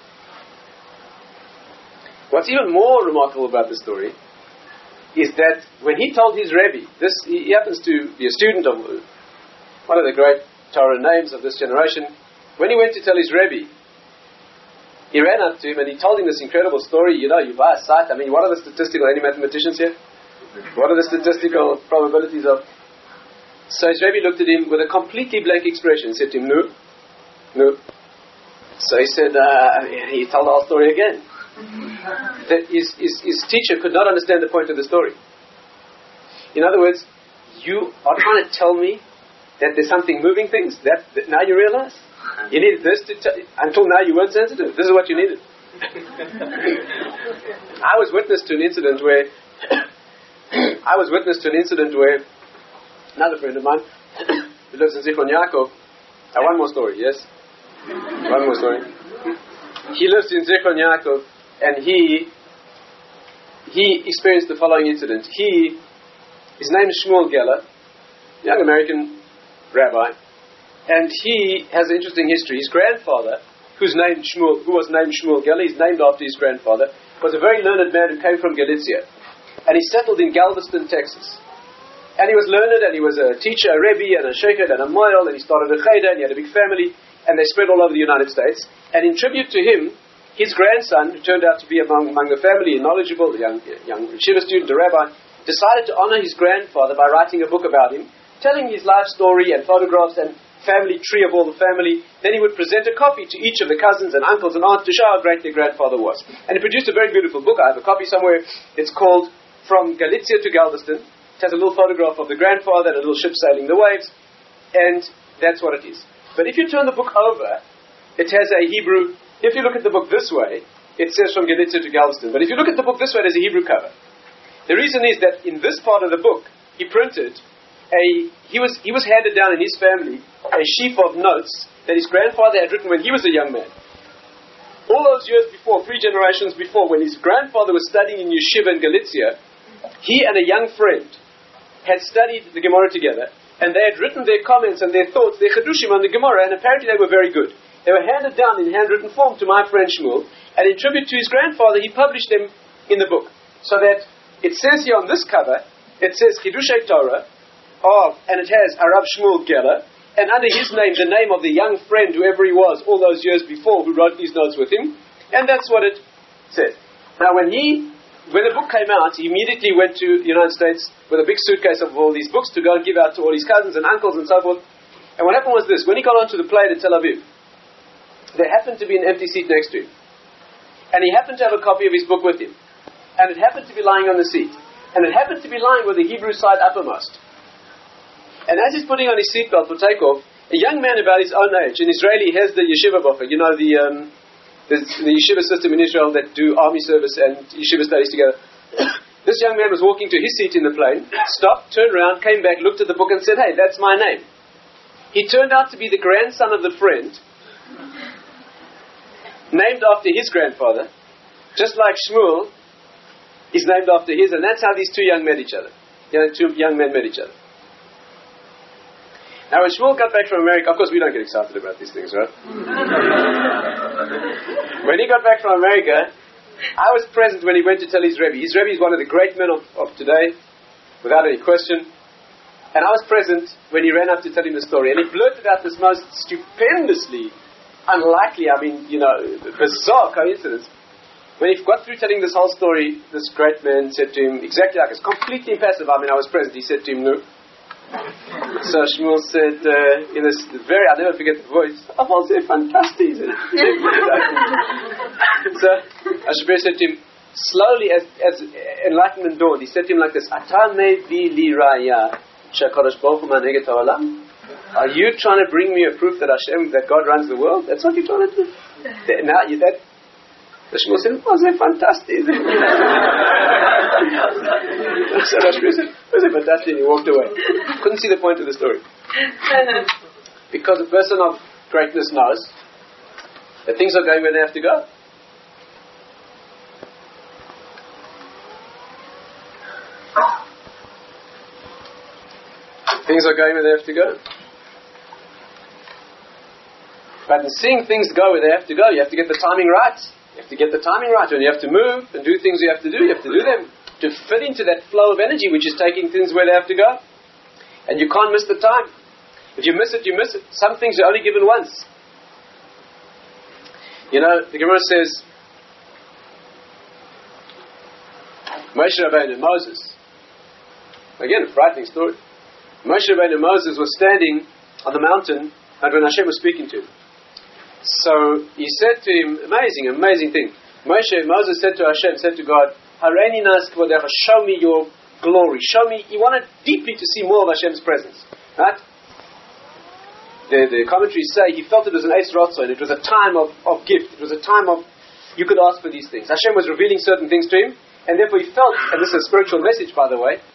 What's even more remarkable about this story is that when he told his Rebbe, this, he happens to be a student of one of the great Torah names of this generation, when he went to tell his Rebbe, he ran up to him and he told him this incredible story. You know, you buy a site. I mean, what are the statistical, any mathematicians here? What are the statistical probabilities of? So his Rebbe looked at him with a completely blank expression and said to him, no, no. So he said, uh, he told the whole story again. That his, his, his teacher could not understand the point of the story. In other words, you are trying to tell me that there's something moving things? That, that now you realize? You needed this to tell, until now you weren't sensitive. This is what you needed. I was witness to an incident where I was witness to an incident where another friend of mine who lives in Zichron Yaakov. Uh, one more story, yes? One more story. He lives in Zichron Yaakov, and he he experienced the following incident. He his name is Shmuel Geller, young American rabbi. And he has an interesting history. His grandfather, whose name Shmuel, who was named Shmuel Geller, he's named after his grandfather, was a very learned man who came from Galicia. And he settled in Galveston, Texas. And he was learned, and he was a teacher, a rebbe, and a sheikh, and a moil, and he started a cheder, and he had a big family, and they spread all over the United States. And in tribute to him, his grandson, who turned out to be among, among the family, and knowledgeable, a young, young yeshiva student, a rabbi, decided to honor his grandfather by writing a book about him, telling his life story and photographs and family tree of all the family. Then he would present a copy to each of the cousins and uncles and aunts to show how great their grandfather was. And he produced a very beautiful book. I have a copy somewhere. It's called From Galicia to Galveston. It has a little photograph of the grandfather and a little ship sailing the waves. And that's what it is. But if you turn the book over, it has a Hebrew. If you look at the book this way, it says From Galicia to Galveston. But if you look at the book this way, there's a Hebrew cover. The reason is that in this part of the book, he printed a, he was, he was handed down in his family a sheaf of notes that his grandfather had written when he was a young man. All those years before, three generations before, when his grandfather was studying in yeshiva in Galicia, he and a young friend had studied the Gemara together, and they had written their comments and their thoughts, their chedushim on the Gemara, and apparently they were very good. They were handed down in handwritten form to my friend Shmuel, and in tribute to his grandfather, he published them in the book. So that it says here on this cover, it says Chidushei Torah, of, and it has Arav Shmuel Geller, and under his name, the name of the young friend, whoever he was, all those years before, who wrote these notes with him, and that's what it said. Now, when he, when the book came out, he immediately went to the United States with a big suitcase of all these books to go and give out to all his cousins and uncles and so forth. And what happened was this: when he got onto the plane in Tel Aviv, there happened to be an empty seat next to him, and he happened to have a copy of his book with him, and it happened to be lying on the seat, and it happened to be lying with the Hebrew side uppermost. And as he's putting on his seatbelt for takeoff, a young man about his own age, an Israeli, has the yeshiva buffer, you know, the, um, the the yeshiva system in Israel that do army service and yeshiva studies together. This young man was walking to his seat in the plane, stopped, turned around, came back, looked at the book and said, "Hey, that's my name." He turned out to be the grandson of the friend, named after his grandfather, just like Shmuel is named after his, and that's how these two young met each other. You know, two young men met each other. Now, when Shmuel got back from America, of course we don't get excited about these things, right? When he got back from America, I was present when he went to tell his Rebbe. His Rebbe is one of the great men of, of today, without any question. And I was present when he ran up to tell him the story. And he blurted out this most stupendously unlikely, I mean, you know, bizarre coincidence. When he got through telling this whole story, this great man said to him, exactly like it's completely impassive. I mean, I was present. He said to him, "No." So Shmuel said, uh, in this very, I'll never forget the voice, "I was a fantastic." So Ashbir said to him, slowly as, as enlightenment dawned, he said to him like this, "Ata mevi li raya shakadosh baruch hu maneged ha'olam." Are you trying to bring me a proof that Hashem, that God runs the world? That's what you're trying to do? Now, you, that, The Shmuel said, "Was it fantastic?" So Rosh Shmuel said, "Was it fantastic?" And he walked away. Couldn't see the point of the story. Because a person of greatness knows that things are going where they have to go. Things are going where they have to go. But in seeing things go where they have to go, you have to get the timing right. You have to get the timing right. When you have to move and do things you have to do, you have to do them to fit into that flow of energy which is taking things where they have to go. And you can't miss the time. If you miss it, you miss it. Some things are only given once. You know, the Gemara says, Moshe Rabbeinu and Moses. Again, a frightening story. Moshe Rabbeinu and Moses were standing on the mountain and when Hashem was speaking to him. So he said to him, amazing, amazing thing. Moshe, Moses said to Hashem, said to God, Hareini nas kvodecha, show me your glory. Show me, he wanted deeply to see more of Hashem's presence. Right? The, the commentaries say he felt it was an Eis Ratzon, it was a time of, of gift, it was a time of, you could ask for these things. Hashem was revealing certain things to him, and therefore he felt, and this is a spiritual message by the way,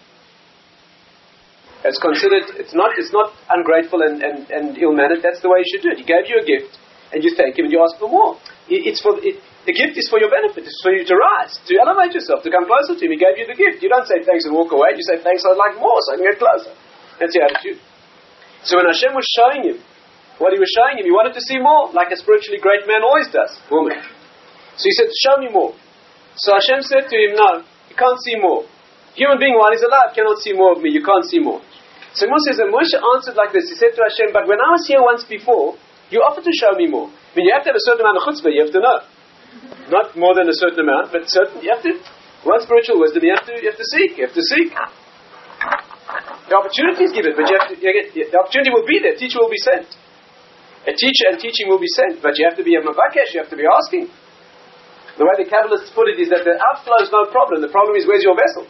it's considered, it's not it's not ungrateful and, and, and ill-mannered, that's the way you should do it. He gave you a gift, and you thank him and you ask for more. It, it's for it, the gift is for your benefit, it's for you to rise, to elevate yourself, to come closer to him. He gave you the gift. You don't say thanks and walk away, you say thanks, I'd like more so I can get closer. That's your attitude. So when Hashem was showing him what he was showing him, he wanted to see more, like a spiritually great man always does, woman. So he said, show me more. So Hashem said to him, no, you can't see more. Human being while he's alive cannot see more of me, you can't see more. So Moshe says, and Moshe answered like this, he said to Hashem, but when I was here once before, you offered to show me more. I mean, you have to have a certain amount of chutzpah, you have to know. Not more than a certain amount, but certain, you have to, one spiritual wisdom, you have to, you have to seek, you have to seek. The opportunity is given, but you have to, you get, the opportunity will be there, teacher will be sent. A teacher and teaching will be sent, but you have to be a mavakesh, you have to be asking. The way the Kabbalists put it is that the outflow is no problem, the problem is where's your vessel?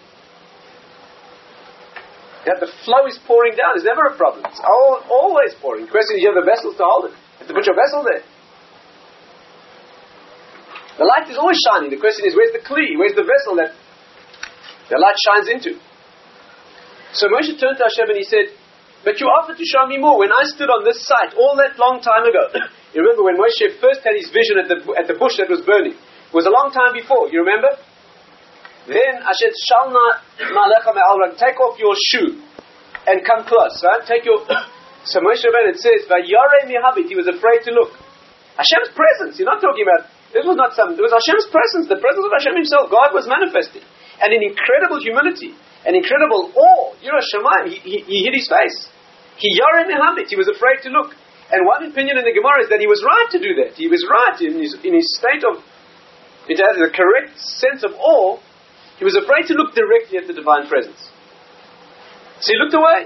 That the flow is pouring down is never a problem. It's all, always pouring. The question is, you have the vessels to hold it. You have to put your vessel there. The light is always shining. The question is, where's the kli? Where's the vessel that the light shines into? So Moshe turned to Hashem and he said, but you offered to show me more. When I stood on this site all that long time ago, you remember when Moshe first had his vision at the at the bush that was burning? It was a long time before, you remember? Then Hashem shalna ma'alecha me'al, take off your shoe and come close, right? Take your so Moshe Rabbeinu, it says, Vayarei mihabit, he was afraid to look. Hashem's presence, you're not talking about, this was not some, it was Hashem's presence, the presence of Hashem himself, God was manifesting. And in incredible humility, an incredible awe, Yirah Shamayim, he, he, he hid his face. He Yarei mihabit, he was afraid to look. And one opinion in the Gemara is that he was right to do that. He was right in his, in his state of, it has the correct sense of awe. He was afraid to look directly at the divine presence. So he looked away.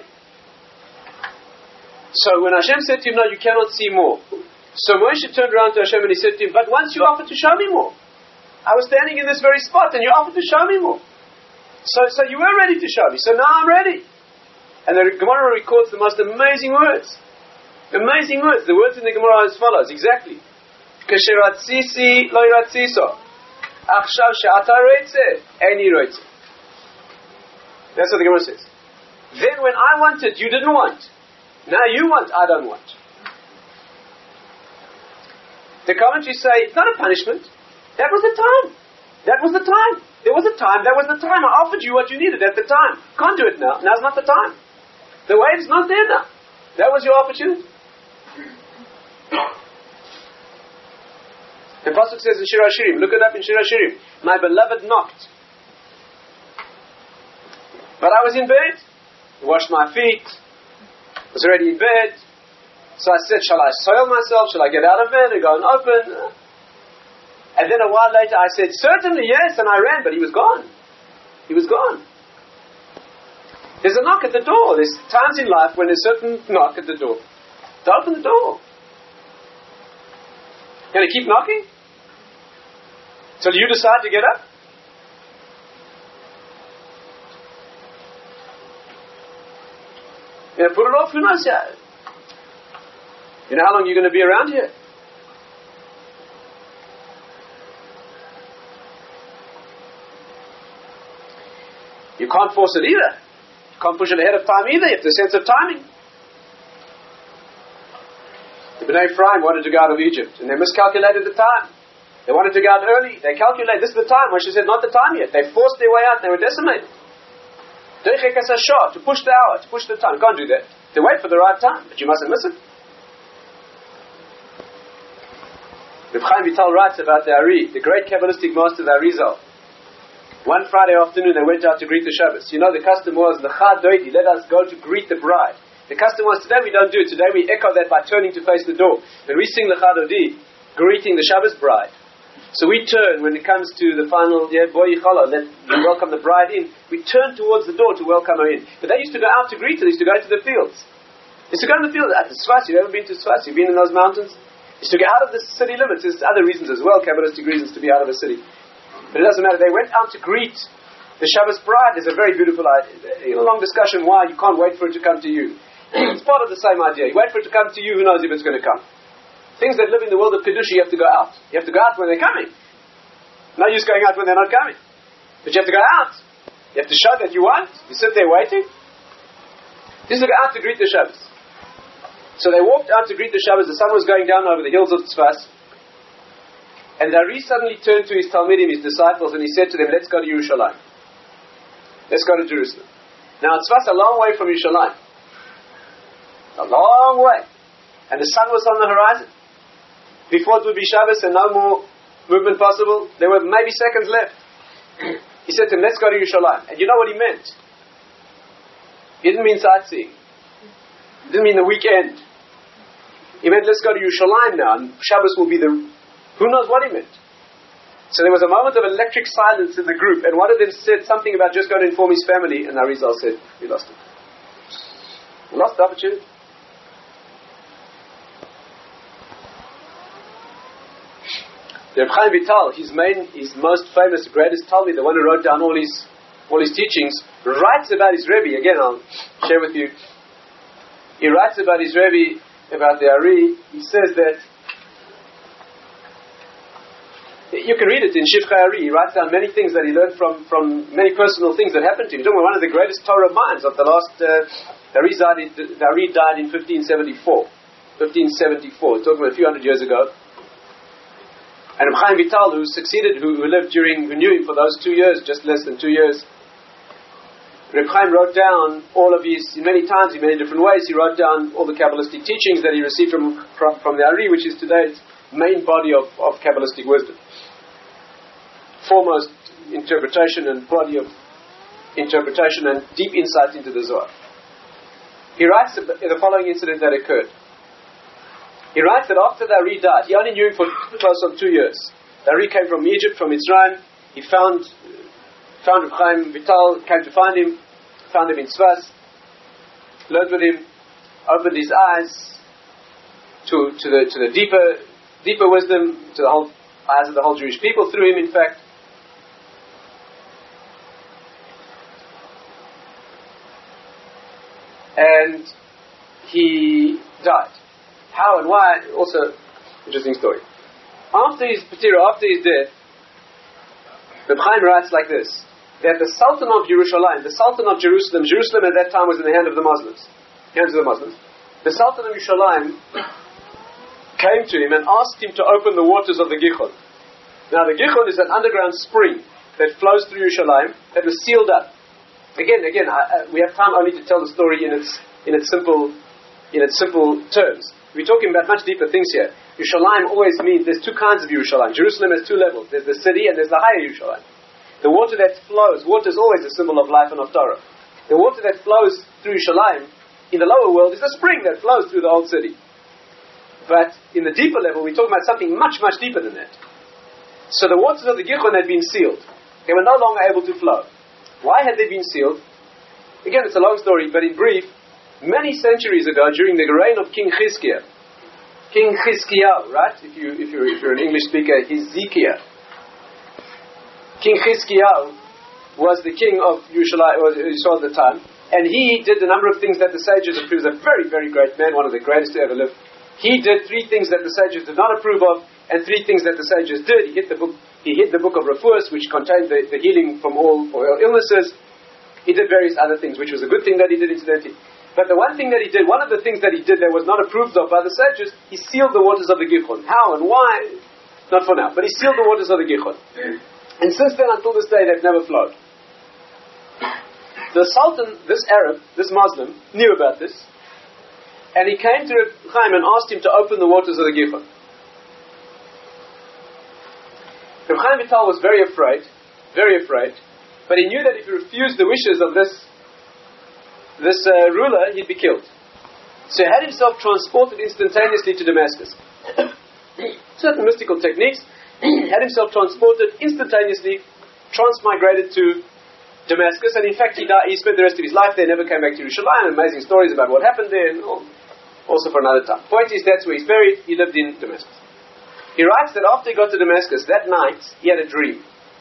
So when Hashem said to him, no, you cannot see more. So Moshe turned around to Hashem and he said to him, but once you offered to show me more. I was standing in this very spot and you offered to show me more. So, so you were ready to show me. So now I'm ready. And the Gemara records the most amazing words. Amazing words. The words in the Gemara are as follows, exactly. Kesheratzisi lo yiratziso. Achshav she'ata roitze, eini roitze. That's what the Gemara says. Then when I wanted, you didn't want. Now you want, I don't want. The commentaries say, it's not a punishment. That was the time. That was the time. There was a time, that was the time. I offered you what you needed at the time. Can't do it now. Now's not the time. The wave's not there now. That was your opportunity. The Pasuk says in Shir HaShirim, look it up in Shir HaShirim, my beloved knocked. But I was in bed, washed my feet, was already in bed. So I said, shall I soil myself? Shall I get out of bed and go and open? And then a while later I said, certainly yes, and I ran, but he was gone. He was gone. There's a knock at the door. There's times in life when there's a certain knock at the door. To open the door. Can I keep knocking? Till you decide to get up? Yeah, put it off, who knows? Yeah. You know how long you're going to be around here? You can't force it either. You can't push it ahead of time either. You have the sense of timing. The Bnei Ephraim wanted to go out of Egypt, and they miscalculated the time. They wanted to go out early. They calculated, this is the time. Moshe said, not the time yet. They forced their way out, and they were decimated. To push the hour, to push the time. You can't do that. They wait for the right time, but you mustn't miss it. Reb Chaim Vital writes about the Ari, the great Kabbalistic master, the Arizal. One Friday afternoon, they went out to greet the Shabbos. You know, the custom was, L'cha doidi, let us go to greet the bride. The custom was, today we don't do it. Today we echo that by turning to face the door. When we sing L'cha doidi, greeting the Shabbos bride. So we turn, when it comes to the final, yeah, boy yichala, let we welcome the bride in, we turn towards the door to welcome her in. But they used to go out to greet her, they used to go into the fields. They used to go in the fields, at the Sfas, you've ever been to Sfas, you've been in those mountains? They used to get out of the city limits. There's other reasons as well, Kabbalistic reasons to be out of a city. But it doesn't matter, they went out to greet the Shabbos bride. There's a very beautiful idea, in a long discussion why you can't wait for it to come to you. It's part of the same idea. You wait for it to come to you, who knows if it's going to come. Things that live in the world of Kedusha, you have to go out. You have to go out when they're coming. No use going out when they're not coming. But you have to go out. You have to show that you want. You sit there waiting. This is to go out to greet the Shabbos. So they walked out to greet the Shabbos. The sun was going down over the hills of Tzfas. And Ari suddenly turned to his Talmidim, his disciples, and he said to them, let's go to Yerushalayim. Let's go to Jerusalem. Now Tzfas a long way from Yerushalayim. A long way. And the sun was on the horizon. Before it would be Shabbos and no more movement possible, there were maybe seconds left. He said to them, let's go to Yerushalayim. And you know what he meant? He didn't mean sightseeing. He didn't mean the weekend. He meant, let's go to Yerushalayim now, and Shabbos will be the... Who knows what he meant? So there was a moment of electric silence in the group, and one of them said something about just going to inform his family, and Arizal said, we lost it. We lost the opportunity. Reb Chaim Vital, his main, his most famous, greatest Talmid, the one who wrote down all his, all his teachings, writes about his Rebbe. Again, I'll share with you. He writes about his Rebbe, about the Ari. He says that, you can read it in Shivchei Ari. He writes down many things that he learned from, from many personal things that happened to him. He's talking about one of the greatest Torah minds of the last, uh, the Ari died in, the Ari died in fifteen seventy-four. fifteen seventy-four. He's talking about a few hundred years ago. And Reb Chaim Vital, who succeeded, who, who lived during, who knew him for those two years, just less than two years, Reb Chaim wrote down all of his, many times, in many different ways, he wrote down all the Kabbalistic teachings that he received from, from, from the Ari, which is today's main body of, of Kabbalistic wisdom. Foremost interpretation and body of interpretation and deep insight into the Zohar. He writes the following incident that occurred. He writes that after the Ari died, he only knew him for close on two years. The Ari came from Egypt, from Mitzrayim. He found found Reb Chaim Vital, came to find him, found him in Tzfas, learned with him, opened his eyes to to the to the deeper deeper wisdom, to the whole eyes of the whole Jewish people through him, in fact. And he died. How and why, also interesting story. After his Petira, after his death, Reb Chaim writes like this, that the Sultan of Yerushalayim, the Sultan of Jerusalem, Jerusalem at that time was in the hand of the Muslims, hands of the Muslims. The Sultan of Yerushalayim came to him and asked him to open the waters of the Gichon. Now the Gichon is an underground spring that flows through Yerushalayim that was sealed up. Again, again, I, I, we have time only to tell the story in its in its simple in its simple terms. We're talking about much deeper things here. Yerushalayim always means there's two kinds of Yerushalayim. Jerusalem has two levels. There's the city and there's the higher Yerushalayim. The water that flows, water is always a symbol of life and of Torah. The water that flows through Yerushalayim in the lower world is the spring that flows through the old city. But in the deeper level, we're talking about something much, much deeper than that. So the waters of the Gichon had been sealed. They were no longer able to flow. Why had they been sealed? Again, it's a long story, but in brief, many centuries ago, during the reign of King Chizkiah, King Chizkiah, right? If you if you're if you're an English speaker, Hezekiah. King Chizkiah was the king of Yerushalayim, or Israel at the time, and he did a number of things that the sages approved. He was a very, very great man, one of the greatest to ever live. He did three things that the sages did not approve of, and three things that the sages did. He hid the book. He hid the book of Refuos, which contained the, the healing from all, all illnesses. He did various other things, which was a good thing that he did, incidentally. But the one thing that he did, one of the things that he did that was not approved of by the sages, he sealed the waters of the Gichon. How and why? Not for now. But he sealed the waters of the Gichon. And since then, until this day, they've never flowed. The Sultan, this Arab, this Muslim, knew about this. And he came to Reb Chaim and asked him to open the waters of the Gichon. Reb Chaim Vital was very afraid, very afraid, but he knew that if he refused the wishes of this this uh, ruler, he'd be killed. So he had himself transported instantaneously to Damascus. Certain mystical techniques, had himself transported instantaneously, transmigrated to Damascus, and in fact he died, he spent the rest of his life there, never came back to Yerushalayim. Amazing stories about what happened there, and all. Also for another time. Point is, that's where he's buried. He lived in Damascus. He writes that after he got to Damascus, that night, he had a dream.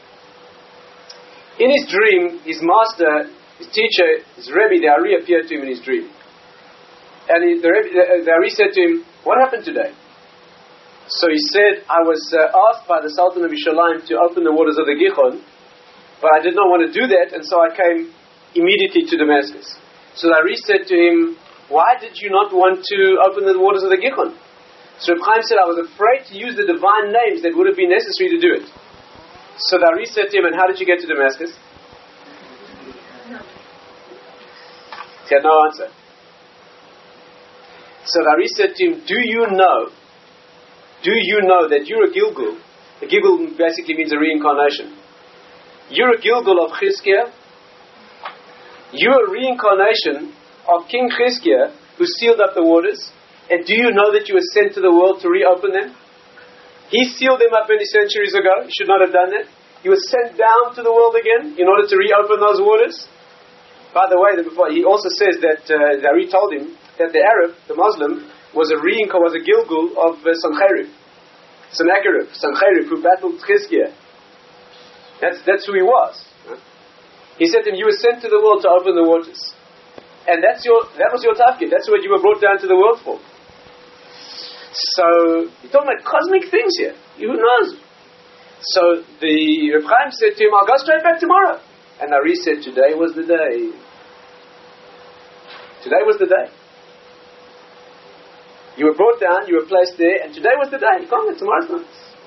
In his dream, his master, his teacher, his Rebbe, the Ari, appeared to him in his dream. And he, the, Rebbe, the, the Ari said to him, "What happened today?" So he said, "I was uh, asked by the Sultan of Yerushalayim to open the waters of the Gichon, but I did not want to do that, and so I came immediately to Damascus." So the Ari said to him, "Why did you not want to open the waters of the Gichon?" So Reb Chaim said, "I was afraid to use the divine names that would have been necessary to do it." So the Ari said to him, "And how did you get to Damascus?" He had no answer. So the Ari said to him, "Do you know, do you know that you're a Gilgul?" A Gilgul basically means a reincarnation. You're a Gilgul of Chizkiah. You're a reincarnation of King Chizkiah, who sealed up the waters. And do you know that you were sent to the world to reopen them? He sealed them up many centuries ago. He should not have done that. You were sent down to the world again in order to reopen those waters. By the way, before, he also says that uh, Zari told him that the Arab, the Muslim, was a reinca, was a Gilgul of uh, Sancherib, Sennacherib, Sancherib, who battled Chizkiah. That's that's who he was. Huh? He said to him, "You were sent to the world to open the waters." And that's your, that was your tafkid. That's what you were brought down to the world for. So, you're talking about cosmic things here. Who knows? So, the Reb Chaim said to him, "I'll go straight back tomorrow." And Ari said, "Today was the day. Today was the day. You were brought down, you were placed there, and today was the day. You can't go, tomorrow's not."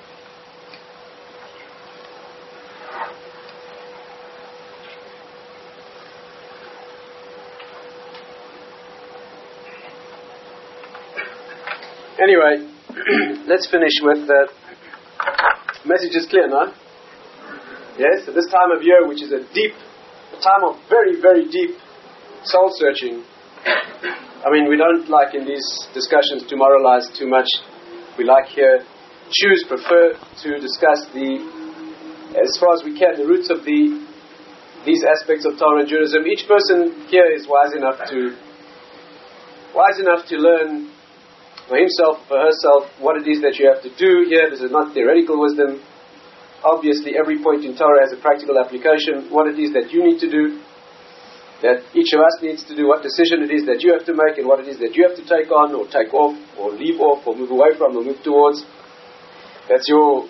Anyway, let's finish with the uh, message is clear, no? Yes, at this time of year, which is a deep, a time of very, very deep soul searching. I mean, we don't like in these discussions to moralize too much. We like here, choose, prefer to discuss the, as far as we can, the roots of the these aspects of Torah and Judaism. Each person here is wise enough to wise enough to learn for himself, for herself, what it is that you have to do here. This is not theoretical wisdom. Obviously, every point in Torah has a practical application. What it is that you need to do, that each of us needs to do, what decision it is that you have to make, and what it is that you have to take on, or take off, or leave off, or move away from, or move towards. That's your...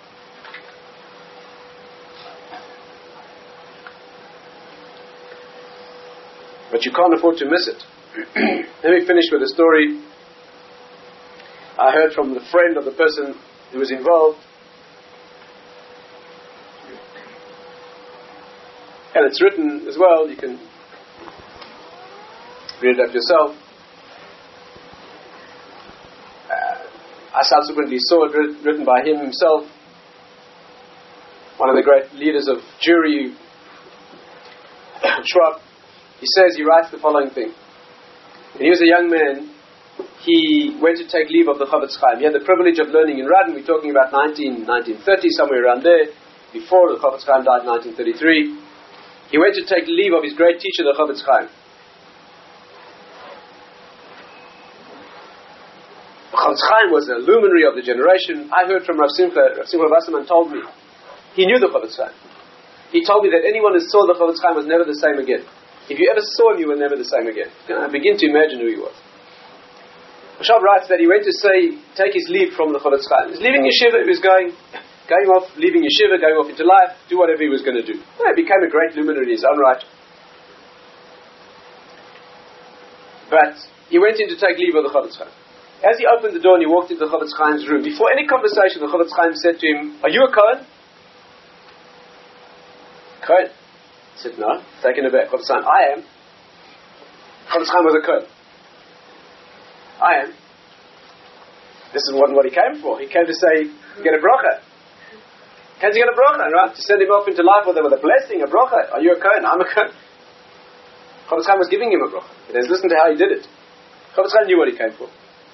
But you can't afford to miss it. Let me finish with a story I heard from the friend of the person who was involved. And it's written as well, you can read it up yourself. Uh, I subsequently saw it writ- written by him himself, one of the great leaders of Jewry, Schwab. He says, he writes the following thing. When he was a young man, he went to take leave of the Chofetz Chaim. He had the privilege of learning in Radin. We're talking about nineteen, nineteen thirty, somewhere around there, before the Chofetz Chaim died in nineteen thirty-three. He went to take leave of his great teacher, the Chofetz Chaim. Chofetz Chaim was a luminary of the generation. I heard from Rav Simcha, Rav Simcha Wasserman told me, he knew the Chofetz Chaim. He told me that anyone who saw the Chofetz Chaim was never the same again. If you ever saw him, you were never the same again. I begin to imagine who he was. Rashab writes that he went to say, take his leave from the Chofetz Chaim. He was leaving yeshiva, he was going, going off, leaving yeshiva, going off into life, do whatever he was going to do. Well, he became a great luminary in his own right. But he went in to take leave of the Chofetz Chaim. As he opened the door and he walked into the Chofetz Chaim's room, before any conversation, the Chofetz Chaim said to him, "Are you a Kohen?" Kohen? He said, "No." Taken aback. Chofetz Chaim, "I am." Chofetz Chaim was a Kohen. "I am." This is what, what he came for. He came to say, get a bracha. Came to get a bracha, right? To send him off into life with a, with a blessing, a bracha. "Are you a Kohen?" "I'm a Kohen." Chofetz Chaim was giving him a bracha. He says, listen to how he did it. Chofetz Chaim knew what he came for.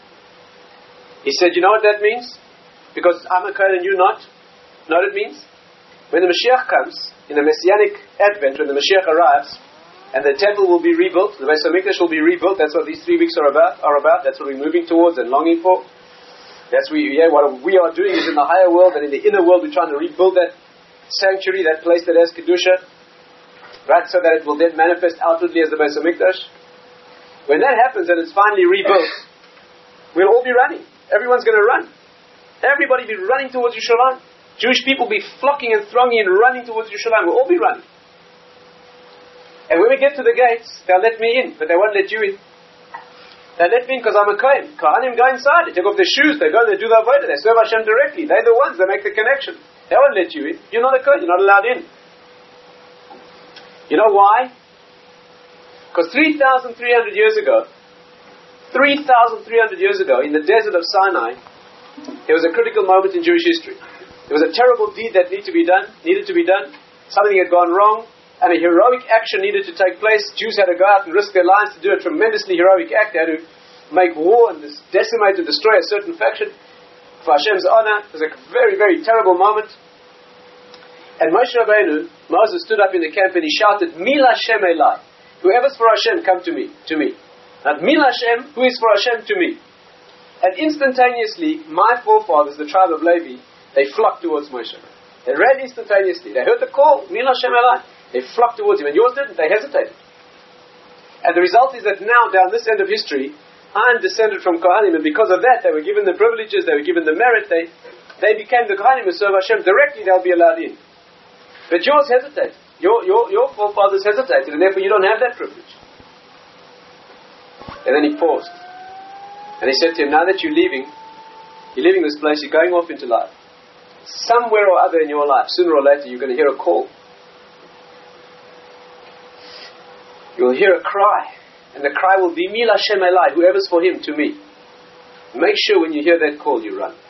He said, you know what that means? Because I'm a Kohen and you're not. You know what it means? When the Mashiach comes, in the Messianic Advent, when the Mashiach arrives, and the temple will be rebuilt, the Beis HaMikdash will be rebuilt, that's what these three weeks are about, are about. That's what we're moving towards and longing for. That's we, yeah, what we are doing is in the higher world, and in the inner world we're trying to rebuild that sanctuary, that place that has Kedusha, right, so that it will then manifest outwardly as the Beis HaMikdash. When that happens and it's finally rebuilt, we'll all be running. Everyone's going to run. Everybody be running towards Yerushalayim. Jewish people be flocking and thronging and running towards Yerushalayim. We'll all be running. And when we get to the gates, they'll let me in, but they won't let you in. They let me in because I'm a Kohen. Kohanim go inside. They take off their shoes. They go and they do the avodah. They serve Hashem directly. They're the ones that make the connection. They won't let you in. You're not a Kohen. You're not allowed in. You know why? Because three thousand three hundred years ago, three thousand three hundred years ago, in the desert of Sinai, there was a critical moment in Jewish history. There was a terrible deed that needed to be done, needed to be done. Something had gone wrong, and a heroic action needed to take place. Jews had to go out and risk their lives to do a tremendously heroic act. They had to make war and decimate and destroy a certain faction for Hashem's honor. It was a very, very terrible moment. And Moshe Rabbeinu, Moses stood up in the camp and he shouted, Mil Hashem Elai. Whoever's for Hashem, come to me, to me. And Mil Hashem, who is for Hashem, to me. And instantaneously, my forefathers, the tribe of Levi, they flocked towards Moshe. They ran instantaneously. They heard the call, Mil Hashem Elai. They flocked towards him. And yours didn't. They hesitated. And the result is that now, down this end of history, I am descended from Kohanim, and because of that, they were given the privileges, they were given the merit, they, they became the Kohanim who serve Hashem directly, they'll be allowed in. But yours hesitated. Your, your, your forefathers hesitated, and therefore you don't have that privilege. And then he paused. And he said to him, now that you're leaving, you're leaving this place, you're going off into life. Somewhere or other in your life, sooner or later, you're going to hear a call. You'll hear a cry. And the cry will be, Mil Hashem Elai, whoever's for him, to me. Make sure when you hear that call, you run.